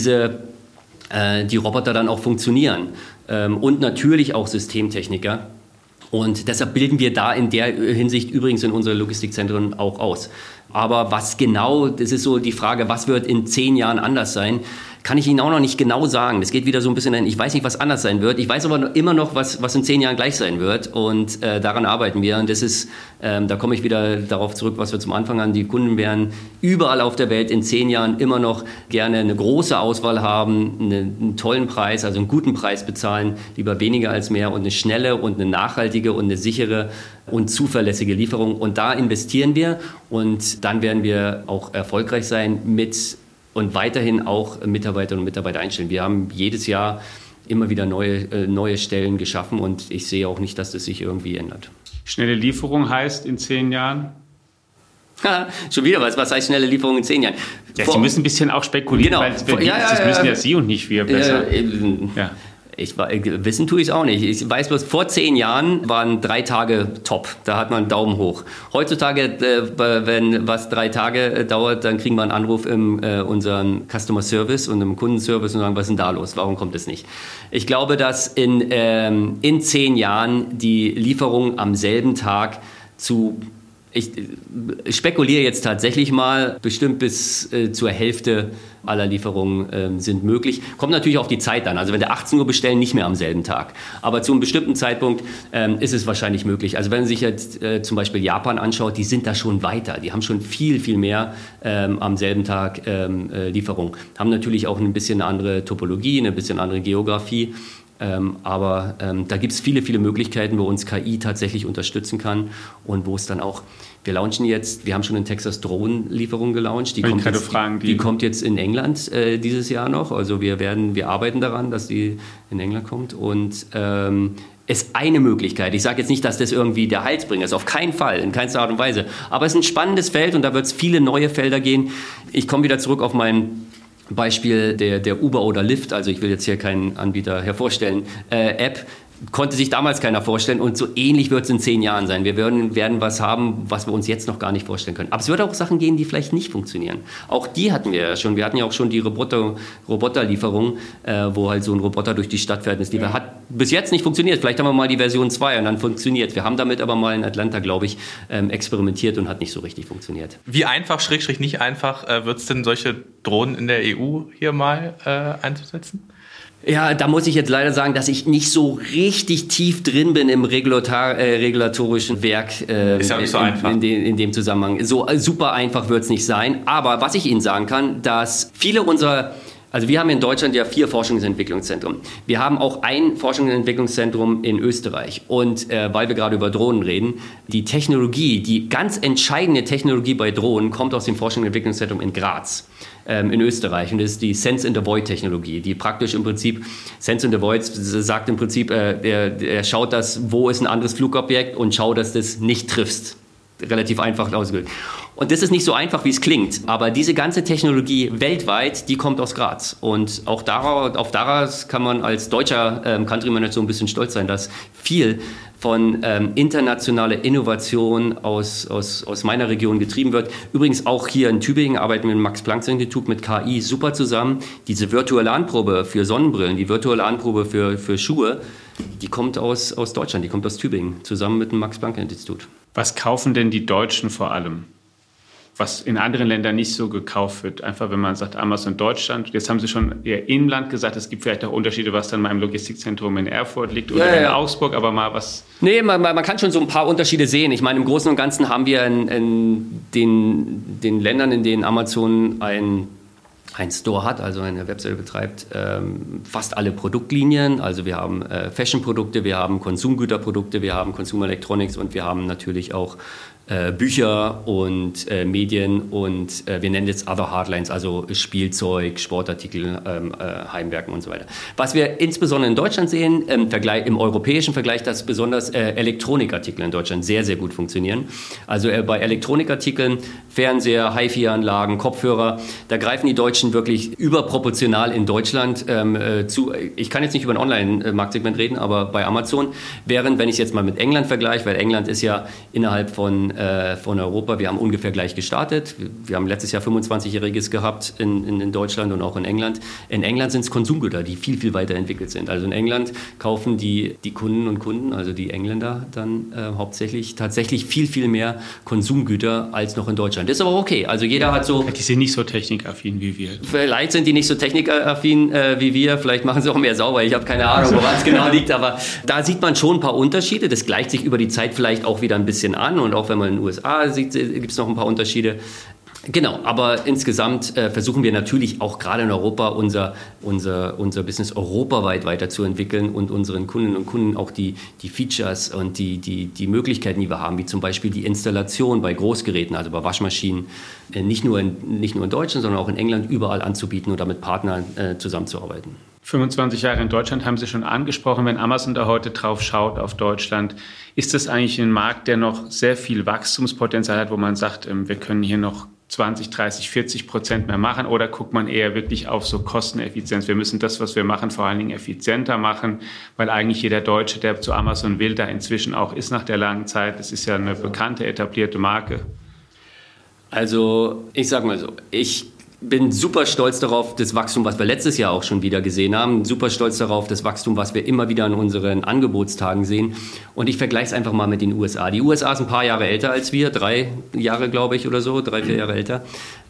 die Roboter dann auch funktionieren und natürlich auch Systemtechniker. Und deshalb bilden wir da in der Hinsicht übrigens in unsere Logistikzentren auch aus. Aber was genau, das ist so die Frage, was wird in 10 Jahren anders sein, kann ich Ihnen auch noch nicht genau sagen. Das geht wieder so ein bisschen ich weiß nicht, was anders sein wird. Ich weiß aber immer noch, was in 10 Jahren gleich sein wird. Und daran arbeiten wir. Und das ist, da komme ich wieder darauf zurück, was wir zum Anfang an. Die Kunden werden überall auf der Welt in 10 Jahren immer noch gerne eine große Auswahl haben, einen tollen Preis, also einen guten Preis bezahlen, lieber weniger als mehr und eine schnelle und eine nachhaltige und eine sichere und zuverlässige Lieferung. Und da investieren wir und dann werden wir auch erfolgreich sein und weiterhin auch Mitarbeiterinnen und Mitarbeiter einstellen. Wir haben jedes Jahr immer wieder neue Stellen geschaffen und ich sehe auch nicht, dass das sich irgendwie ändert. Schnelle Lieferung heißt in 10 Jahren? Schon wieder was heißt schnelle Lieferung in 10 Jahren? Ja, Sie müssen ein bisschen auch spekulieren, genau. Weil das müssen ja Sie und nicht wir besser. Wissen tue ich es auch nicht. Ich weiß bloß, vor 10 Jahren waren 3 Tage top. Da hat man einen Daumen hoch. Heutzutage, wenn was 3 Tage dauert, dann kriegen wir einen Anruf in unserem Customer Service und im Kundenservice und sagen, was ist denn da los? Warum kommt es nicht? Ich glaube, dass in 10 Jahren die Lieferung am selben Tag ich spekuliere jetzt tatsächlich mal, bestimmt bis zur Hälfte aller Lieferungen sind möglich. Kommt natürlich auf die Zeit an. Also wenn wir 18 Uhr bestellen, nicht mehr am selben Tag. Aber zu einem bestimmten Zeitpunkt ist es wahrscheinlich möglich. Also wenn man sich jetzt zum Beispiel Japan anschaut, die sind da schon weiter. Die haben schon viel, viel mehr am selben Tag Lieferungen. Haben natürlich auch ein bisschen eine andere Topologie, eine bisschen andere Geografie. Aber da gibt es viele, viele Möglichkeiten, wo uns KI tatsächlich unterstützen kann und wo es dann auch, wir haben schon in Texas Drohnenlieferungen gelauncht, die kommt jetzt in England dieses Jahr noch, also wir arbeiten daran, dass die in England kommt und ist eine Möglichkeit. Ich sage jetzt nicht, dass das irgendwie der Heilsbringer ist, auf keinen Fall, in keinster Art und Weise, aber es ist ein spannendes Feld und da wird es viele neue Felder gehen. Ich komme wieder zurück auf meinen Beispiel der Uber oder Lyft, also ich will jetzt hier keinen Anbieter hervorstellen, App, konnte sich damals keiner vorstellen und so ähnlich wird es in 10 Jahren sein. Wir werden was haben, was wir uns jetzt noch gar nicht vorstellen können. Aber es wird auch Sachen geben, die vielleicht nicht funktionieren. Auch die hatten wir ja schon. Wir hatten ja auch schon die Roboterlieferung, wo halt so ein Roboter durch die Stadt fährt. Das hat bis jetzt nicht funktioniert. Vielleicht haben wir mal die Version 2 und dann funktioniert. Wir haben damit aber mal in Atlanta, glaube ich, experimentiert und hat nicht so richtig funktioniert. Wie einfach, Schrägstrich nicht einfach, wird es denn solche Drohnen in der EU hier mal einzusetzen? Ja, da muss ich jetzt leider sagen, dass ich nicht so richtig tief drin bin im regulatorischen Werk ist ja nicht so einfach. In dem Zusammenhang. So super einfach wird es nicht sein. Aber was ich Ihnen sagen kann, dass viele unserer... Also wir haben in Deutschland ja 4 Forschungs- und Entwicklungszentren. Wir haben auch ein Forschungs- und Entwicklungszentrum in Österreich. Und weil wir gerade über Drohnen reden, die ganz entscheidende Technologie bei Drohnen kommt aus dem Forschungs- und Entwicklungszentrum in Graz in Österreich. Und das ist die Sense-in-the-Void-Technologie, die praktisch im Prinzip, Sense-in-the-Void sagt im Prinzip, er schaut wo ist ein anderes Flugobjekt und schaut, dass das nicht triffst. Relativ einfach ausgedrückt. Und das ist nicht so einfach, wie es klingt. Aber diese ganze Technologie weltweit, die kommt aus Graz. Und auch daraus kann man als deutscher Country Manager so ein bisschen stolz sein, dass viel von internationaler Innovation aus meiner Region getrieben wird. Übrigens auch hier in Tübingen arbeiten wir im Max-Planck-Institut mit KI super zusammen. Diese virtuelle Anprobe für Sonnenbrillen, die virtuelle Anprobe für Schuhe, die kommt aus Deutschland, die kommt aus Tübingen, zusammen mit dem Max-Planck-Institut. Was kaufen denn die Deutschen vor allem? Was in anderen Ländern nicht so gekauft wird. Einfach wenn man sagt, Amazon Deutschland. Jetzt haben Sie schon Ihr Inland gesagt, es gibt vielleicht auch Unterschiede, was dann mal im Logistikzentrum in Erfurt liegt oder in Augsburg, aber mal was... Nee, man kann schon so ein paar Unterschiede sehen. Ich meine, im Großen und Ganzen haben wir in den Ländern, in denen Amazon ein Store hat, also eine Webseite betreibt, fast alle Produktlinien. Also wir haben Fashion-Produkte, wir haben Konsumgüterprodukte, wir haben Consumer Electronics und wir haben natürlich auch Bücher und Medien und wir nennen jetzt Other Hardlines, also Spielzeug, Sportartikel, Heimwerken und so weiter. Was wir insbesondere in Deutschland sehen, im europäischen Vergleich, dass besonders Elektronikartikel in Deutschland sehr, sehr gut funktionieren. Also bei Elektronikartikeln, Fernseher, HiFi-Anlagen, Kopfhörer, da greifen die Deutschen wirklich überproportional in Deutschland zu. Ich kann jetzt nicht über ein Online-Marktsegment reden, aber bei Amazon, wenn ich es jetzt mal mit England vergleiche, weil England ist ja innerhalb von Europa, wir haben ungefähr gleich gestartet. Wir haben letztes Jahr 25-Jähriges gehabt in Deutschland und auch in England. In England sind es Konsumgüter, die viel, viel weiterentwickelt sind. Also in England kaufen die Kunden und Kunden, also die Engländer, dann hauptsächlich tatsächlich viel, viel mehr Konsumgüter als noch in Deutschland. Das ist aber okay. Also jeder hat so... Die sind nicht so technikaffin wie wir. Vielleicht sind die nicht so technikaffin wie wir. Vielleicht machen sie auch mehr sauber. Ich habe keine Ahnung, woran es genau liegt. Aber da sieht man schon ein paar Unterschiede. Das gleicht sich über die Zeit vielleicht auch wieder ein bisschen an. Und auch wenn man in den USA sieht, gibt es noch ein paar Unterschiede. Genau, aber insgesamt versuchen wir natürlich auch gerade in Europa unser Business europaweit weiterzuentwickeln und unseren Kundinnen und Kunden auch die Features und die Möglichkeiten, die wir haben, wie zum Beispiel die Installation bei Großgeräten, also bei Waschmaschinen, nicht nur in Deutschland, sondern auch in England überall anzubieten und damit Partnern zusammenzuarbeiten. 25 Jahre in Deutschland haben Sie schon angesprochen. Wenn Amazon da heute drauf schaut auf Deutschland, ist das eigentlich ein Markt, der noch sehr viel Wachstumspotenzial hat, wo man sagt, wir können hier noch 20, 30, 40% mehr machen oder guckt man eher wirklich auf so Kosteneffizienz? Wir müssen das, was wir machen, vor allen Dingen effizienter machen, weil eigentlich jeder Deutsche, der zu Amazon will, da inzwischen auch ist nach der langen Zeit. Es ist ja eine bekannte, etablierte Marke. Also ich sage mal so, ich bin super stolz darauf, das Wachstum, was wir letztes Jahr auch schon wieder gesehen haben. Super stolz darauf, das Wachstum, was wir immer wieder an unseren Angebotstagen sehen. Und ich vergleiche es einfach mal mit den USA. Die USA sind ein paar Jahre älter als wir, 3 Jahre, glaube ich, oder so, 3, 4 Jahre älter.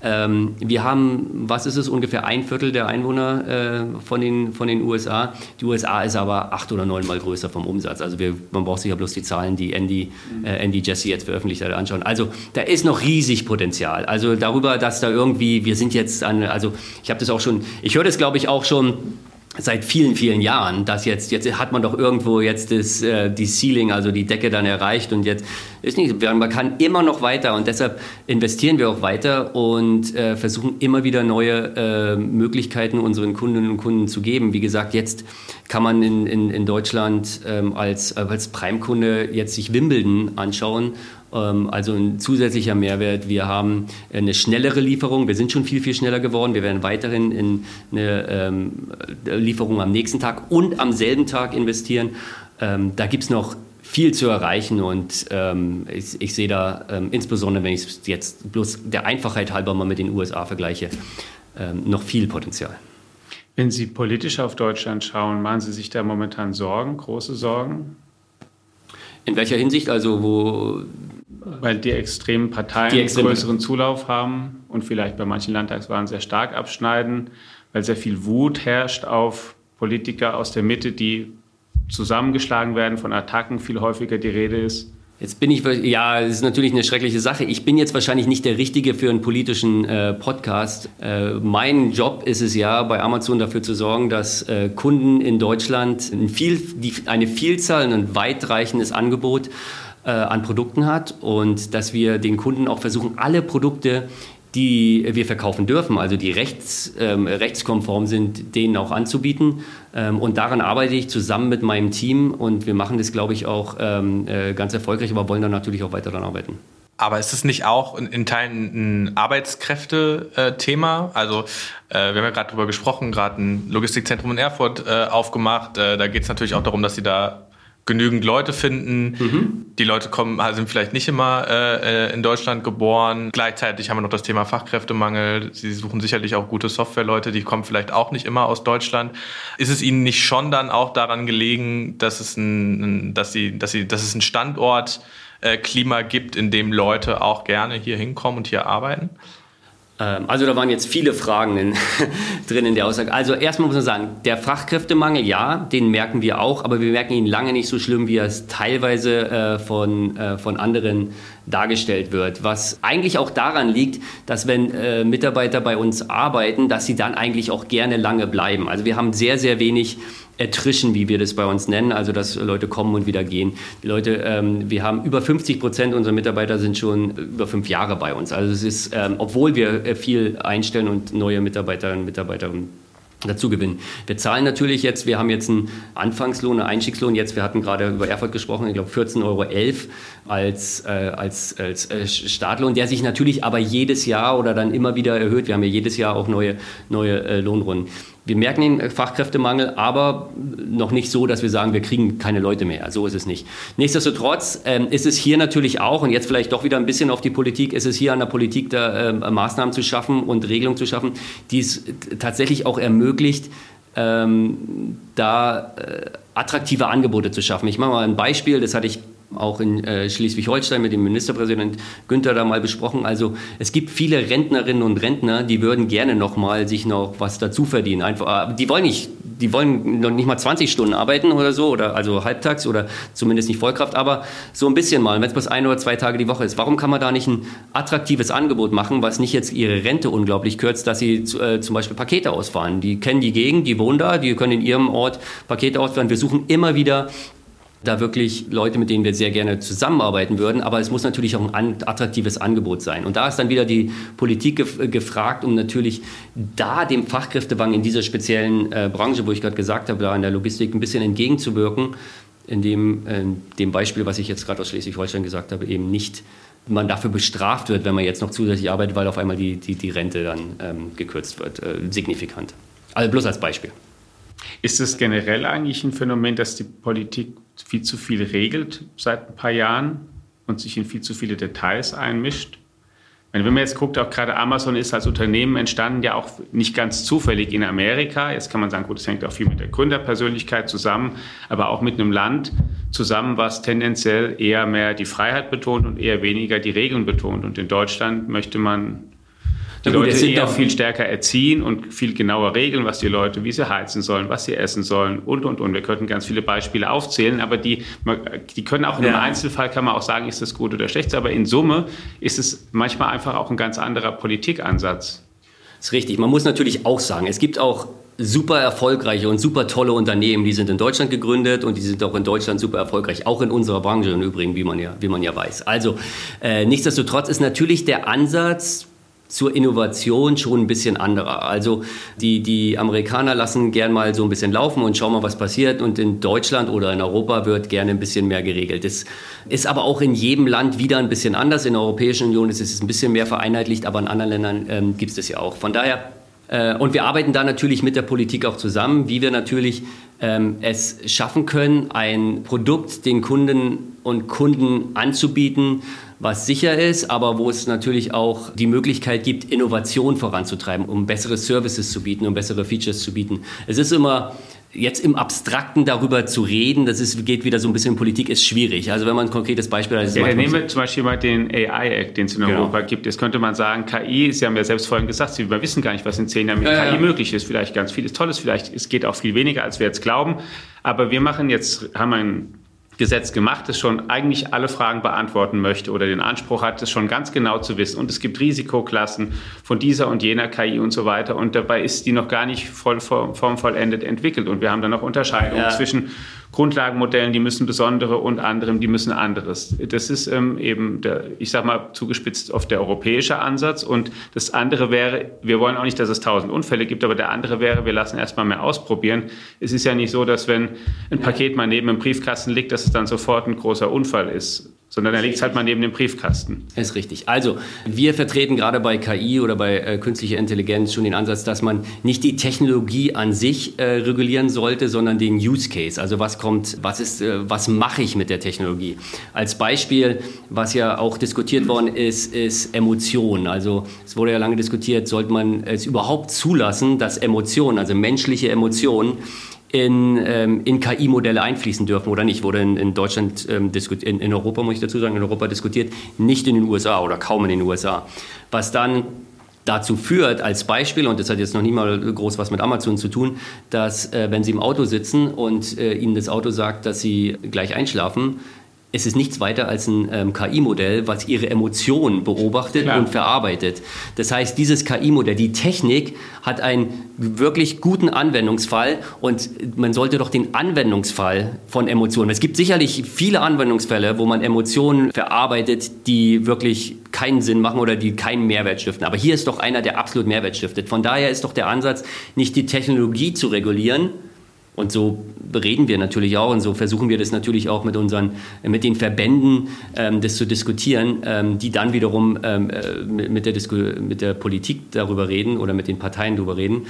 Wir haben, was ist es, ungefähr 1/4 der Einwohner von den USA. Die USA ist aber 8 oder 9 Mal größer vom Umsatz. Also man braucht sich ja bloß die Zahlen, die Andy Jassy jetzt veröffentlicht hat, anschauen. Also da ist noch riesig Potenzial. Also darüber, dass da irgendwie, wir sind jetzt also ich habe das auch schon, ich höre das glaube ich auch schon seit vielen, vielen Jahren, dass jetzt hat man doch irgendwo jetzt die Ceiling, also die Decke dann erreicht und jetzt ist nicht, man kann immer noch weiter und deshalb investieren wir auch weiter und versuchen immer wieder neue Möglichkeiten unseren Kundinnen und Kunden zu geben. Wie gesagt, jetzt kann man in Deutschland als Prime-Kunde jetzt sich Wimbledon anschauen. Also ein zusätzlicher Mehrwert. Wir haben eine schnellere Lieferung. Wir sind schon viel, viel schneller geworden. Wir werden weiterhin in eine Lieferung am nächsten Tag und am selben Tag investieren. Da gibt es noch viel zu erreichen und ich sehe da insbesondere, wenn ich es jetzt bloß der Einfachheit halber mal mit den USA vergleiche, noch viel Potenzial. Wenn Sie politisch auf Deutschland schauen, machen Sie sich da momentan Sorgen, große Sorgen? In welcher Hinsicht? Also weil die extremen Parteien einen größeren Zulauf haben und vielleicht bei manchen Landtagswahlen sehr stark abschneiden, weil sehr viel Wut herrscht auf Politiker aus der Mitte, die zusammengeschlagen werden, von Attacken viel häufiger die Rede ist. Jetzt bin ich, ja, es ist natürlich eine schreckliche Sache. Ich bin jetzt wahrscheinlich nicht der Richtige für einen politischen Podcast. Mein Job ist es ja, bei Amazon dafür zu sorgen, dass Kunden in Deutschland eine Vielzahl und ein weitreichendes Angebot an Produkten hat und dass wir den Kunden auch versuchen, alle Produkte, die wir verkaufen dürfen, also die rechtskonform sind, denen auch anzubieten. Und daran arbeite ich zusammen mit meinem Team und wir machen das, glaube ich, auch ganz erfolgreich, aber wollen dann natürlich auch weiter daran arbeiten. Aber ist es nicht auch in Teilen ein Arbeitskräfte-Thema? Also wir haben ja gerade drüber gesprochen, gerade ein Logistikzentrum in Erfurt aufgemacht. Da geht es natürlich auch darum, dass Sie da genügend Leute finden. Mhm. Die Leute sind vielleicht nicht immer in Deutschland geboren. Gleichzeitig haben wir noch das Thema Fachkräftemangel. Sie suchen sicherlich auch gute Softwareleute, die kommen vielleicht auch nicht immer aus Deutschland. Ist es Ihnen nicht schon dann auch daran gelegen, dass es ein Standortklima gibt, in dem Leute auch gerne hier hinkommen und hier arbeiten? Also da waren jetzt viele Fragen drin in der Aussage. Also erstmal muss man sagen, der Fachkräftemangel, ja, den merken wir auch, aber wir merken ihn lange nicht so schlimm, wie er es teilweise von anderen dargestellt wird. Was eigentlich auch daran liegt, dass wenn Mitarbeiter bei uns arbeiten, dass sie dann eigentlich auch gerne lange bleiben. Also wir haben sehr, sehr wenig Ertrischen, wie wir das bei uns nennen, also dass Leute kommen und wieder gehen. Die Leute, wir haben über 50% unserer Mitarbeiter sind schon über 5 Jahre bei uns. Also es ist, obwohl wir viel einstellen und neue Mitarbeiterinnen und Mitarbeiter dazu gewinnen. Wir zahlen natürlich jetzt, wir haben jetzt einen Anfangslohn, einen Einstiegslohn, wir hatten gerade über Erfurt gesprochen, ich glaube 14,11 € als Startlohn, der sich natürlich aber jedes Jahr oder dann immer wieder erhöht. Wir haben ja jedes Jahr auch neue Lohnrunden. Wir merken den Fachkräftemangel, aber noch nicht so, dass wir sagen, wir kriegen keine Leute mehr. So ist es nicht. Nichtsdestotrotz ist es hier natürlich auch, und jetzt vielleicht doch wieder ein bisschen auf die Politik, ist es hier an der Politik, da Maßnahmen zu schaffen und Regelungen zu schaffen, die es tatsächlich auch ermöglicht, attraktive Angebote zu schaffen. Ich mache mal ein Beispiel, das hatte ich auch in Schleswig-Holstein mit dem Ministerpräsident Günther da mal besprochen. Also es gibt viele Rentnerinnen und Rentner, die würden gerne sich noch was dazu verdienen. Einfach, die wollen noch nicht mal 20 Stunden arbeiten oder so, oder also halbtags oder zumindest nicht Vollkraft, aber so ein bisschen mal, wenn es bloß 1 oder 2 Tage die Woche ist. Warum kann man da nicht ein attraktives Angebot machen, was nicht jetzt ihre Rente unglaublich kürzt, dass sie zum Beispiel Pakete ausfahren? Die kennen die Gegend, die wohnen da, die können in ihrem Ort Pakete ausfahren. Wir suchen immer wieder da wirklich Leute, mit denen wir sehr gerne zusammenarbeiten würden, aber es muss natürlich auch ein attraktives Angebot sein. Und da ist dann wieder die Politik gefragt, um natürlich da dem Fachkräftemangel in dieser speziellen Branche, wo ich gerade gesagt habe, da in der Logistik ein bisschen entgegenzuwirken, indem dem Beispiel, was ich jetzt gerade aus Schleswig-Holstein gesagt habe, eben nicht man dafür bestraft wird, wenn man jetzt noch zusätzlich arbeitet, weil auf einmal die Rente dann gekürzt wird, signifikant. Also bloß als Beispiel. Ist es generell eigentlich ein Phänomen, dass die Politik viel zu viel regelt seit ein paar Jahren und sich in viel zu viele Details einmischt? Wenn man jetzt guckt, auch gerade Amazon ist als Unternehmen entstanden, ja auch nicht ganz zufällig in Amerika. Jetzt kann man sagen, gut, das hängt auch viel mit der Gründerpersönlichkeit zusammen, aber auch mit einem Land zusammen, was tendenziell eher mehr die Freiheit betont und eher weniger die Regeln betont. Und in Deutschland möchte man die Leute eher viel stärker erziehen und viel genauer regeln, was die Leute, wie sie heizen sollen, was sie essen sollen und. Wir könnten ganz viele Beispiele aufzählen, aber die können auch in einem Einzelfall, kann man auch sagen, ist das gut oder schlecht, aber in Summe ist es manchmal einfach auch ein ganz anderer Politikansatz. Das ist richtig. Man muss natürlich auch sagen, es gibt auch super erfolgreiche und super tolle Unternehmen, die sind in Deutschland gegründet und die sind auch in Deutschland super erfolgreich, auch in unserer Branche im Übrigen, wie man ja weiß. Also nichtsdestotrotz ist natürlich der Ansatz zur Innovation schon ein bisschen anderer. Also die Amerikaner lassen gern mal so ein bisschen laufen und schauen mal, was passiert. Und in Deutschland oder in Europa wird gerne ein bisschen mehr geregelt. Das ist aber auch in jedem Land wieder ein bisschen anders. In der Europäischen Union ist es ein bisschen mehr vereinheitlicht, aber in anderen Ländern gibt es das ja auch. Von daher, und wir arbeiten da natürlich mit der Politik auch zusammen, wie wir natürlich es schaffen können, ein Produkt den Kunden und Kunden anzubieten, was sicher ist, aber wo es natürlich auch die Möglichkeit gibt, Innovation voranzutreiben, um bessere Services zu bieten, um bessere Features zu bieten. Es ist immer, jetzt im Abstrakten darüber zu reden, geht wieder so ein bisschen in Politik, ist schwierig. Also wenn man ein konkretes Beispiel hat. Nehmen wir zum Beispiel mal den AI-Act, den es in Europa gibt. Jetzt könnte man sagen, KI, Sie haben ja selbst vorhin gesagt, wir wissen gar nicht, was in 10 Jahren mit KI möglich ist. Vielleicht ganz vieles Tolles, vielleicht es geht auch viel weniger, als wir jetzt glauben. Aber wir haben ein Gesetz gemacht, das schon eigentlich alle Fragen beantworten möchte oder den Anspruch hat, das schon ganz genau zu wissen. Und es gibt Risikoklassen von dieser und jener KI und so weiter. Und dabei ist die noch gar nicht formvollendet entwickelt. Und wir haben dann noch Unterscheidungen zwischen Grundlagenmodellen, die müssen besondere und anderen, die müssen anderes. Das ist eben ich sag mal zugespitzt oft der europäische Ansatz. Und das andere wäre, wir wollen auch nicht, dass es 1000 Unfälle gibt, aber der andere wäre, wir lassen erstmal mehr ausprobieren. Es ist ja nicht so, dass wenn ein Paket mal neben dem Briefkasten liegt, dass es dann sofort ein großer Unfall ist, sondern er liegt halt mal neben dem Briefkasten. Das ist richtig. Also wir vertreten gerade bei KI oder bei künstlicher Intelligenz schon den Ansatz, dass man nicht die Technologie an sich regulieren sollte, sondern den Use Case. Also was mache ich mit der Technologie? Als Beispiel, was ja auch diskutiert worden ist Emotionen. Also es wurde ja lange diskutiert, sollte man es überhaupt zulassen, dass Emotionen, also menschliche Emotionen, in KI-Modelle einfließen dürfen oder nicht. Wurde in Deutschland in Europa, muss ich dazu sagen, in Europa diskutiert, nicht in den USA oder kaum in den USA. Was dann dazu führt, als Beispiel, und das hat jetzt noch nie mal groß was mit Amazon zu tun, dass wenn Sie im Auto sitzen und Ihnen das Auto sagt, dass Sie gleich einschlafen, es ist nichts weiter als ein KI-Modell, was Ihre Emotionen beobachtet und verarbeitet. Das heißt, dieses KI-Modell, die Technik, hat einen wirklich guten Anwendungsfall und man sollte doch den Anwendungsfall von Emotionen. Es gibt sicherlich viele Anwendungsfälle, wo man Emotionen verarbeitet, die wirklich keinen Sinn machen oder die keinen Mehrwert stiften. Aber hier ist doch einer, der absolut Mehrwert stiftet. Von daher ist doch der Ansatz, nicht die Technologie zu regulieren. Und so reden wir natürlich auch und so versuchen wir das natürlich auch mit den Verbänden das zu diskutieren, die dann wiederum mit der Politik darüber reden oder mit den Parteien darüber reden,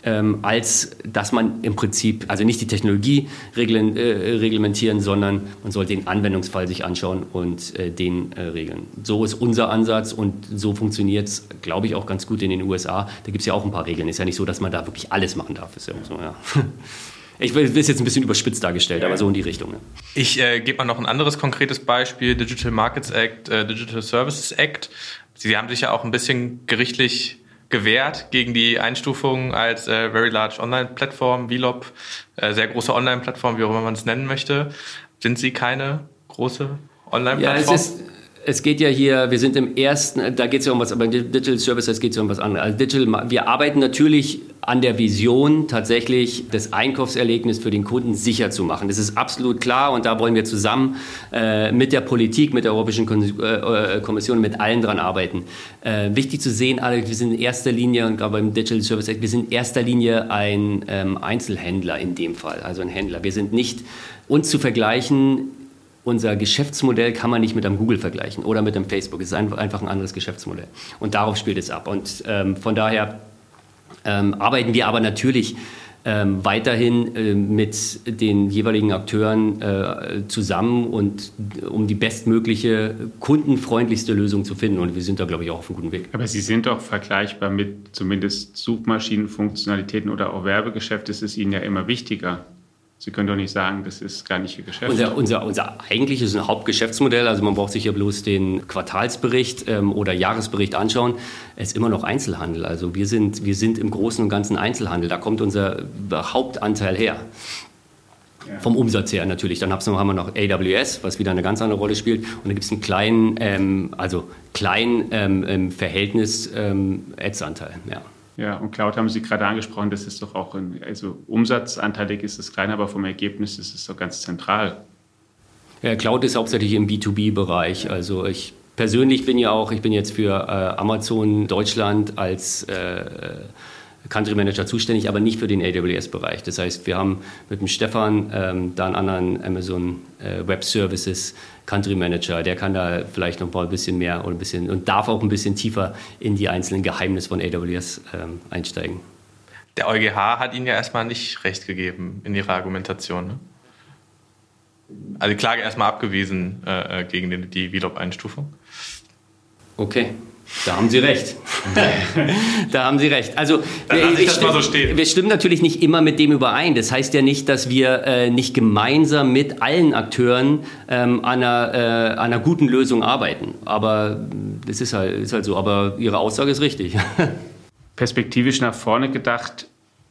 als dass man im Prinzip, also nicht die Technologie reglementieren, sondern man soll den Anwendungsfall sich anschauen und den regeln. So ist unser Ansatz und so funktioniert es, glaube ich, auch ganz gut in den USA. Da gibt es ja auch ein paar Regeln. Ist ja nicht so, dass man da wirklich alles machen darf. Ist ja auch so, ja. Ich will das jetzt ein bisschen überspitzt dargestellt, aber so in die Richtung. Ne? Ich gebe mal noch ein anderes konkretes Beispiel, Digital Markets Act, Digital Services Act. Sie haben sich ja auch ein bisschen gerichtlich gewehrt gegen die Einstufung als Very Large Online-Plattform, VLOP, sehr große Online-Plattform, wie auch immer man es nennen möchte. Sind Sie keine große Online-Plattform? Ja, es geht ja hier, wir sind im ersten, da geht es ja um was, aber in Digital Services geht es ja um was anderes. Also wir arbeiten natürlich an der Vision, tatsächlich das Einkaufserlebnis für den Kunden sicher zu machen. Das ist absolut klar und da wollen wir zusammen mit der Politik, mit der Europäischen Kommission, mit allen dran arbeiten. Wichtig zu sehen, wir sind in erster Linie, und gerade beim Digital Service Act, wir sind in erster Linie ein Einzelhändler in dem Fall, also ein Händler. Wir sind nicht uns zu vergleichen unser Geschäftsmodell kann man nicht mit einem Google vergleichen oder mit einem Facebook. Es ist einfach ein anderes Geschäftsmodell. Und darauf spielt es ab. Und von daher arbeiten wir aber natürlich weiterhin mit den jeweiligen Akteuren zusammen und um die bestmögliche, kundenfreundlichste Lösung zu finden. Und wir sind da, glaube ich, auch auf einem guten Weg. Aber Sie sind doch vergleichbar mit zumindest Suchmaschinenfunktionalitäten oder auch Werbegeschäft. Das ist Ihnen ja immer wichtiger. Sie können doch nicht sagen, das ist gar nicht Ihr Geschäft. Unser eigentliches Hauptgeschäftsmodell, also man braucht sich ja bloß den Quartalsbericht oder Jahresbericht anschauen, ist immer noch Einzelhandel. Also wir sind im Großen und Ganzen Einzelhandel. Da kommt unser Hauptanteil her. Ja. Vom Umsatz her natürlich. Dann haben wir noch AWS, was wieder eine ganz andere Rolle spielt. Und dann gibt es einen kleinen Verhältnis Ads-Anteil. Ja. Ja, und Cloud haben Sie gerade angesprochen, das ist doch auch, umsatzanteilig ist es klein, aber vom Ergebnis ist es doch ganz zentral. Ja, Cloud ist hauptsächlich im B2B-Bereich. Also ich persönlich bin jetzt für Amazon Deutschland als Country Manager zuständig, aber nicht für den AWS-Bereich. Das heißt, wir haben mit dem Stefan da einen anderen Amazon Web Services Country Manager, der kann da vielleicht noch mal ein bisschen mehr und darf auch ein bisschen tiefer in die einzelnen Geheimnisse von AWS einsteigen. Der EuGH hat Ihnen ja erstmal nicht recht gegeben in Ihrer Argumentation, ne? Also die Klage erstmal abgewiesen gegen die VLOP-Einstufung. Okay. Da haben Sie recht. Da haben Sie recht. Also wir stimmen natürlich nicht immer mit dem überein. Das heißt ja nicht, dass wir nicht gemeinsam mit allen Akteuren an einer guten Lösung arbeiten. Aber das ist halt so. Aber Ihre Aussage ist richtig. Perspektivisch nach vorne gedacht,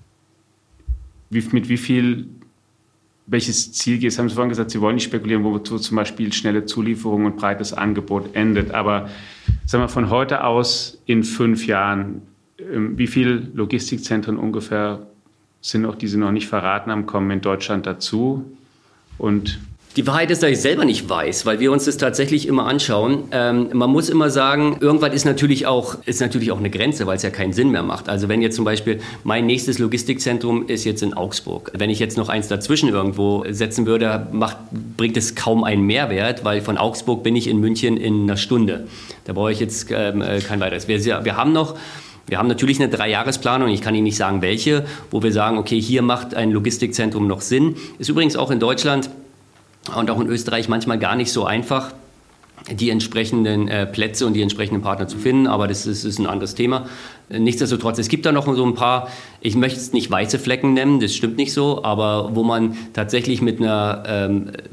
welches Ziel geht es? Haben Sie vorhin gesagt, Sie wollen nicht spekulieren, wozu zum Beispiel schnelle Zulieferung und breites Angebot endet. Aber sagen wir von heute aus in 5 Jahren, wie viele Logistikzentren ungefähr sind noch, die Sie noch nicht verraten haben, kommen in Deutschland dazu? Und die Wahrheit ist, dass ich selber nicht weiß, weil wir uns das tatsächlich immer anschauen. Man muss immer sagen, irgendwann ist natürlich auch eine Grenze, weil es ja keinen Sinn mehr macht. Also wenn jetzt zum Beispiel mein nächstes Logistikzentrum ist jetzt in Augsburg. Wenn ich jetzt noch eins dazwischen irgendwo setzen würde, bringt es kaum einen Mehrwert, weil von Augsburg bin ich in München in einer Stunde. Da brauche ich jetzt kein weiteres. Wir haben natürlich eine 3-Jahresplanung, ich kann Ihnen nicht sagen welche, wo wir sagen, okay, hier macht ein Logistikzentrum noch Sinn. Ist übrigens auch in Deutschland und auch in Österreich manchmal gar nicht so einfach, die entsprechenden Plätze und die entsprechenden Partner zu finden, aber das ist ein anderes Thema. Nichtsdestotrotz, es gibt da noch so ein paar, ich möchte es nicht weiße Flecken nennen, das stimmt nicht so, aber wo man tatsächlich mit einer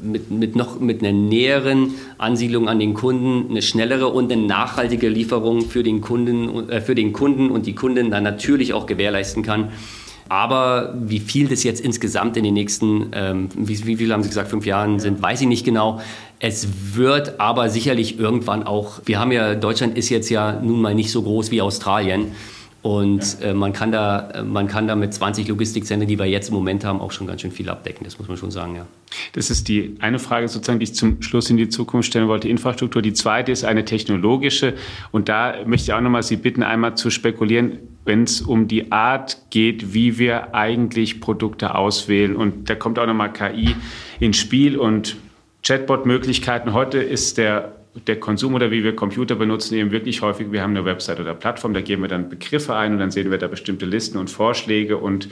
näheren Ansiedlung an den Kunden eine schnellere und eine nachhaltige Lieferung für den Kunden und die Kunden dann natürlich auch gewährleisten kann. Aber wie viel das jetzt insgesamt in den nächsten, wie viel haben Sie gesagt, 5 Jahren sind, weiß ich nicht genau. Es wird aber sicherlich irgendwann auch, Deutschland ist jetzt ja nun mal nicht so groß wie Australien. Und man kann da mit 20 Logistikzentren, die wir jetzt im Moment haben, auch schon ganz schön viel abdecken. Das muss man schon sagen, ja. Das ist die eine Frage sozusagen, die ich zum Schluss in die Zukunft stellen wollte, Infrastruktur. Die zweite ist eine technologische. Und da möchte ich auch nochmal Sie bitten, einmal zu spekulieren, wenn es um die Art geht, wie wir eigentlich Produkte auswählen. Und da kommt auch nochmal KI ins Spiel und Chatbot-Möglichkeiten. Heute ist der Konsum oder wie wir Computer benutzen, eben wirklich häufig, wir haben eine Website oder Plattform, da geben wir dann Begriffe ein und dann sehen wir da bestimmte Listen und Vorschläge und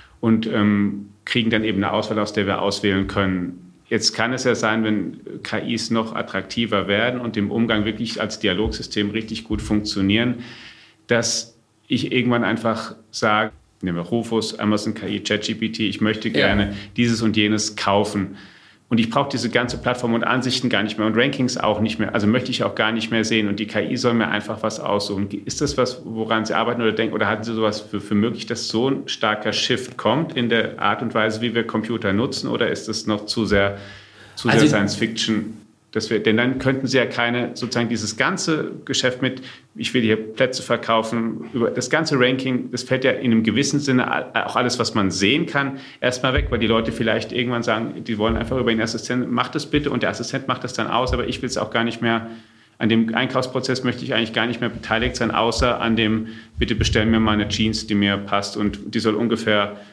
kriegen dann eben eine Auswahl, aus der wir auswählen können. Jetzt kann es ja sein, wenn KIs noch attraktiver werden und im Umgang wirklich als Dialogsystem richtig gut funktionieren, dass ich irgendwann einfach sage, nehmen wir Rufus, Amazon KI, ChatGPT, ich möchte gerne dieses und jenes kaufen. Und ich brauche diese ganze Plattform und Ansichten gar nicht mehr und Rankings auch nicht mehr. Also möchte ich auch gar nicht mehr sehen. Und die KI soll mir einfach was aussuchen. Ist das was, woran Sie arbeiten oder denken? Oder halten Sie sowas für möglich, dass so ein starker Shift kommt in der Art und Weise, wie wir Computer nutzen? Oder ist das noch zu sehr Science Fiction? Denn dann könnten Sie ja sozusagen dieses ganze Geschäft mit, ich will hier Plätze verkaufen, über das ganze Ranking, das fällt ja in einem gewissen Sinne, auch alles, was man sehen kann, erstmal weg, weil die Leute vielleicht irgendwann sagen, die wollen einfach über den Assistenten, mach das bitte und der Assistent macht das dann aus, aber ich will es auch gar nicht mehr, an dem Einkaufsprozess möchte ich eigentlich gar nicht mehr beteiligt sein, außer an dem, bitte bestell mir mal eine Jeans, die mir passt und die soll ungefähr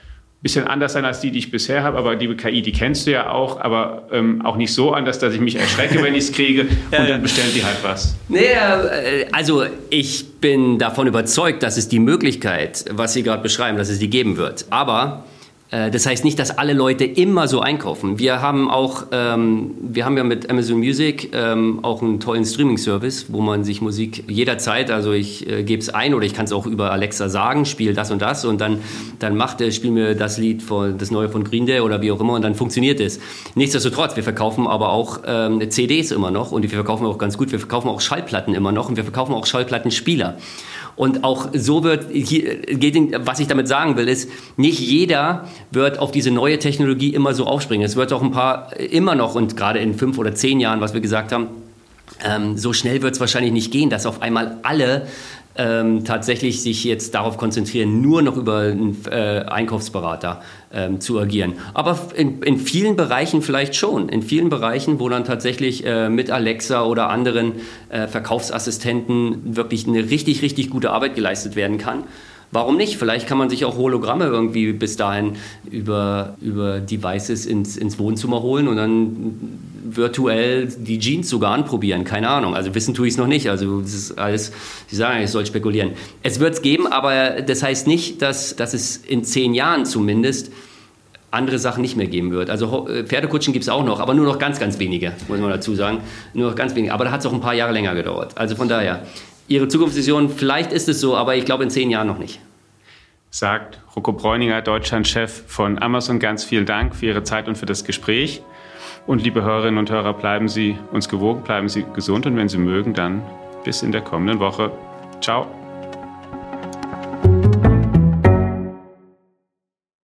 bisschen anders sein als die ich bisher habe, aber die KI, die kennst du ja auch, aber auch nicht so anders, dass ich mich erschrecke, wenn ich es kriege und dann bestellen die halt was. Nee, also ich bin davon überzeugt, dass es die Möglichkeit, was Sie gerade beschreiben, dass es die geben wird. Aber das heißt nicht, dass alle Leute immer so einkaufen. Wir haben ja mit Amazon Music auch einen tollen Streaming-Service, wo man sich Musik jederzeit, also ich gebe es ein oder ich kann es auch über Alexa sagen, spiel das und das und dann spiel mir das Lied das neue von Green Day oder wie auch immer und dann funktioniert es. Nichtsdestotrotz, wir verkaufen aber auch CDs immer noch und wir verkaufen auch ganz gut, wir verkaufen auch Schallplatten immer noch und wir verkaufen auch Schallplattenspieler. Und auch so was ich damit sagen will, ist, nicht jeder wird auf diese neue Technologie immer so aufspringen. Es wird auch ein paar immer noch, und gerade in 5 oder 10 Jahren, was wir gesagt haben, so schnell wird es wahrscheinlich nicht gehen, dass auf einmal alle tatsächlich sich jetzt darauf konzentrieren, nur noch über einen Einkaufsberater zu agieren. Aber in vielen Bereichen vielleicht schon. In vielen Bereichen, wo dann tatsächlich mit Alexa oder anderen Verkaufsassistenten wirklich eine richtig, richtig gute Arbeit geleistet werden kann. Warum nicht? Vielleicht kann man sich auch Hologramme irgendwie bis dahin über Devices ins Wohnzimmer holen und dann virtuell die Jeans sogar anprobieren. Keine Ahnung. Also wissen tue ich es noch nicht. Also das ist alles, Sie sagen, ich soll spekulieren. Es wird es geben, aber das heißt nicht, dass es in 10 Jahren zumindest andere Sachen nicht mehr geben wird. Also Pferdekutschen gibt es auch noch, aber nur noch ganz, ganz wenige, muss man dazu sagen. Nur noch ganz wenige. Aber da hat es auch ein paar Jahre länger gedauert. Also von daher, Ihre Zukunftsvision, vielleicht ist es so, aber ich glaube in 10 Jahren noch nicht. Sagt Rocco Bräuninger, Deutschlandchef von Amazon. Ganz vielen Dank für Ihre Zeit und für das Gespräch. Und liebe Hörerinnen und Hörer, bleiben Sie uns gewogen, bleiben Sie gesund und wenn Sie mögen, dann bis in der kommenden Woche. Ciao.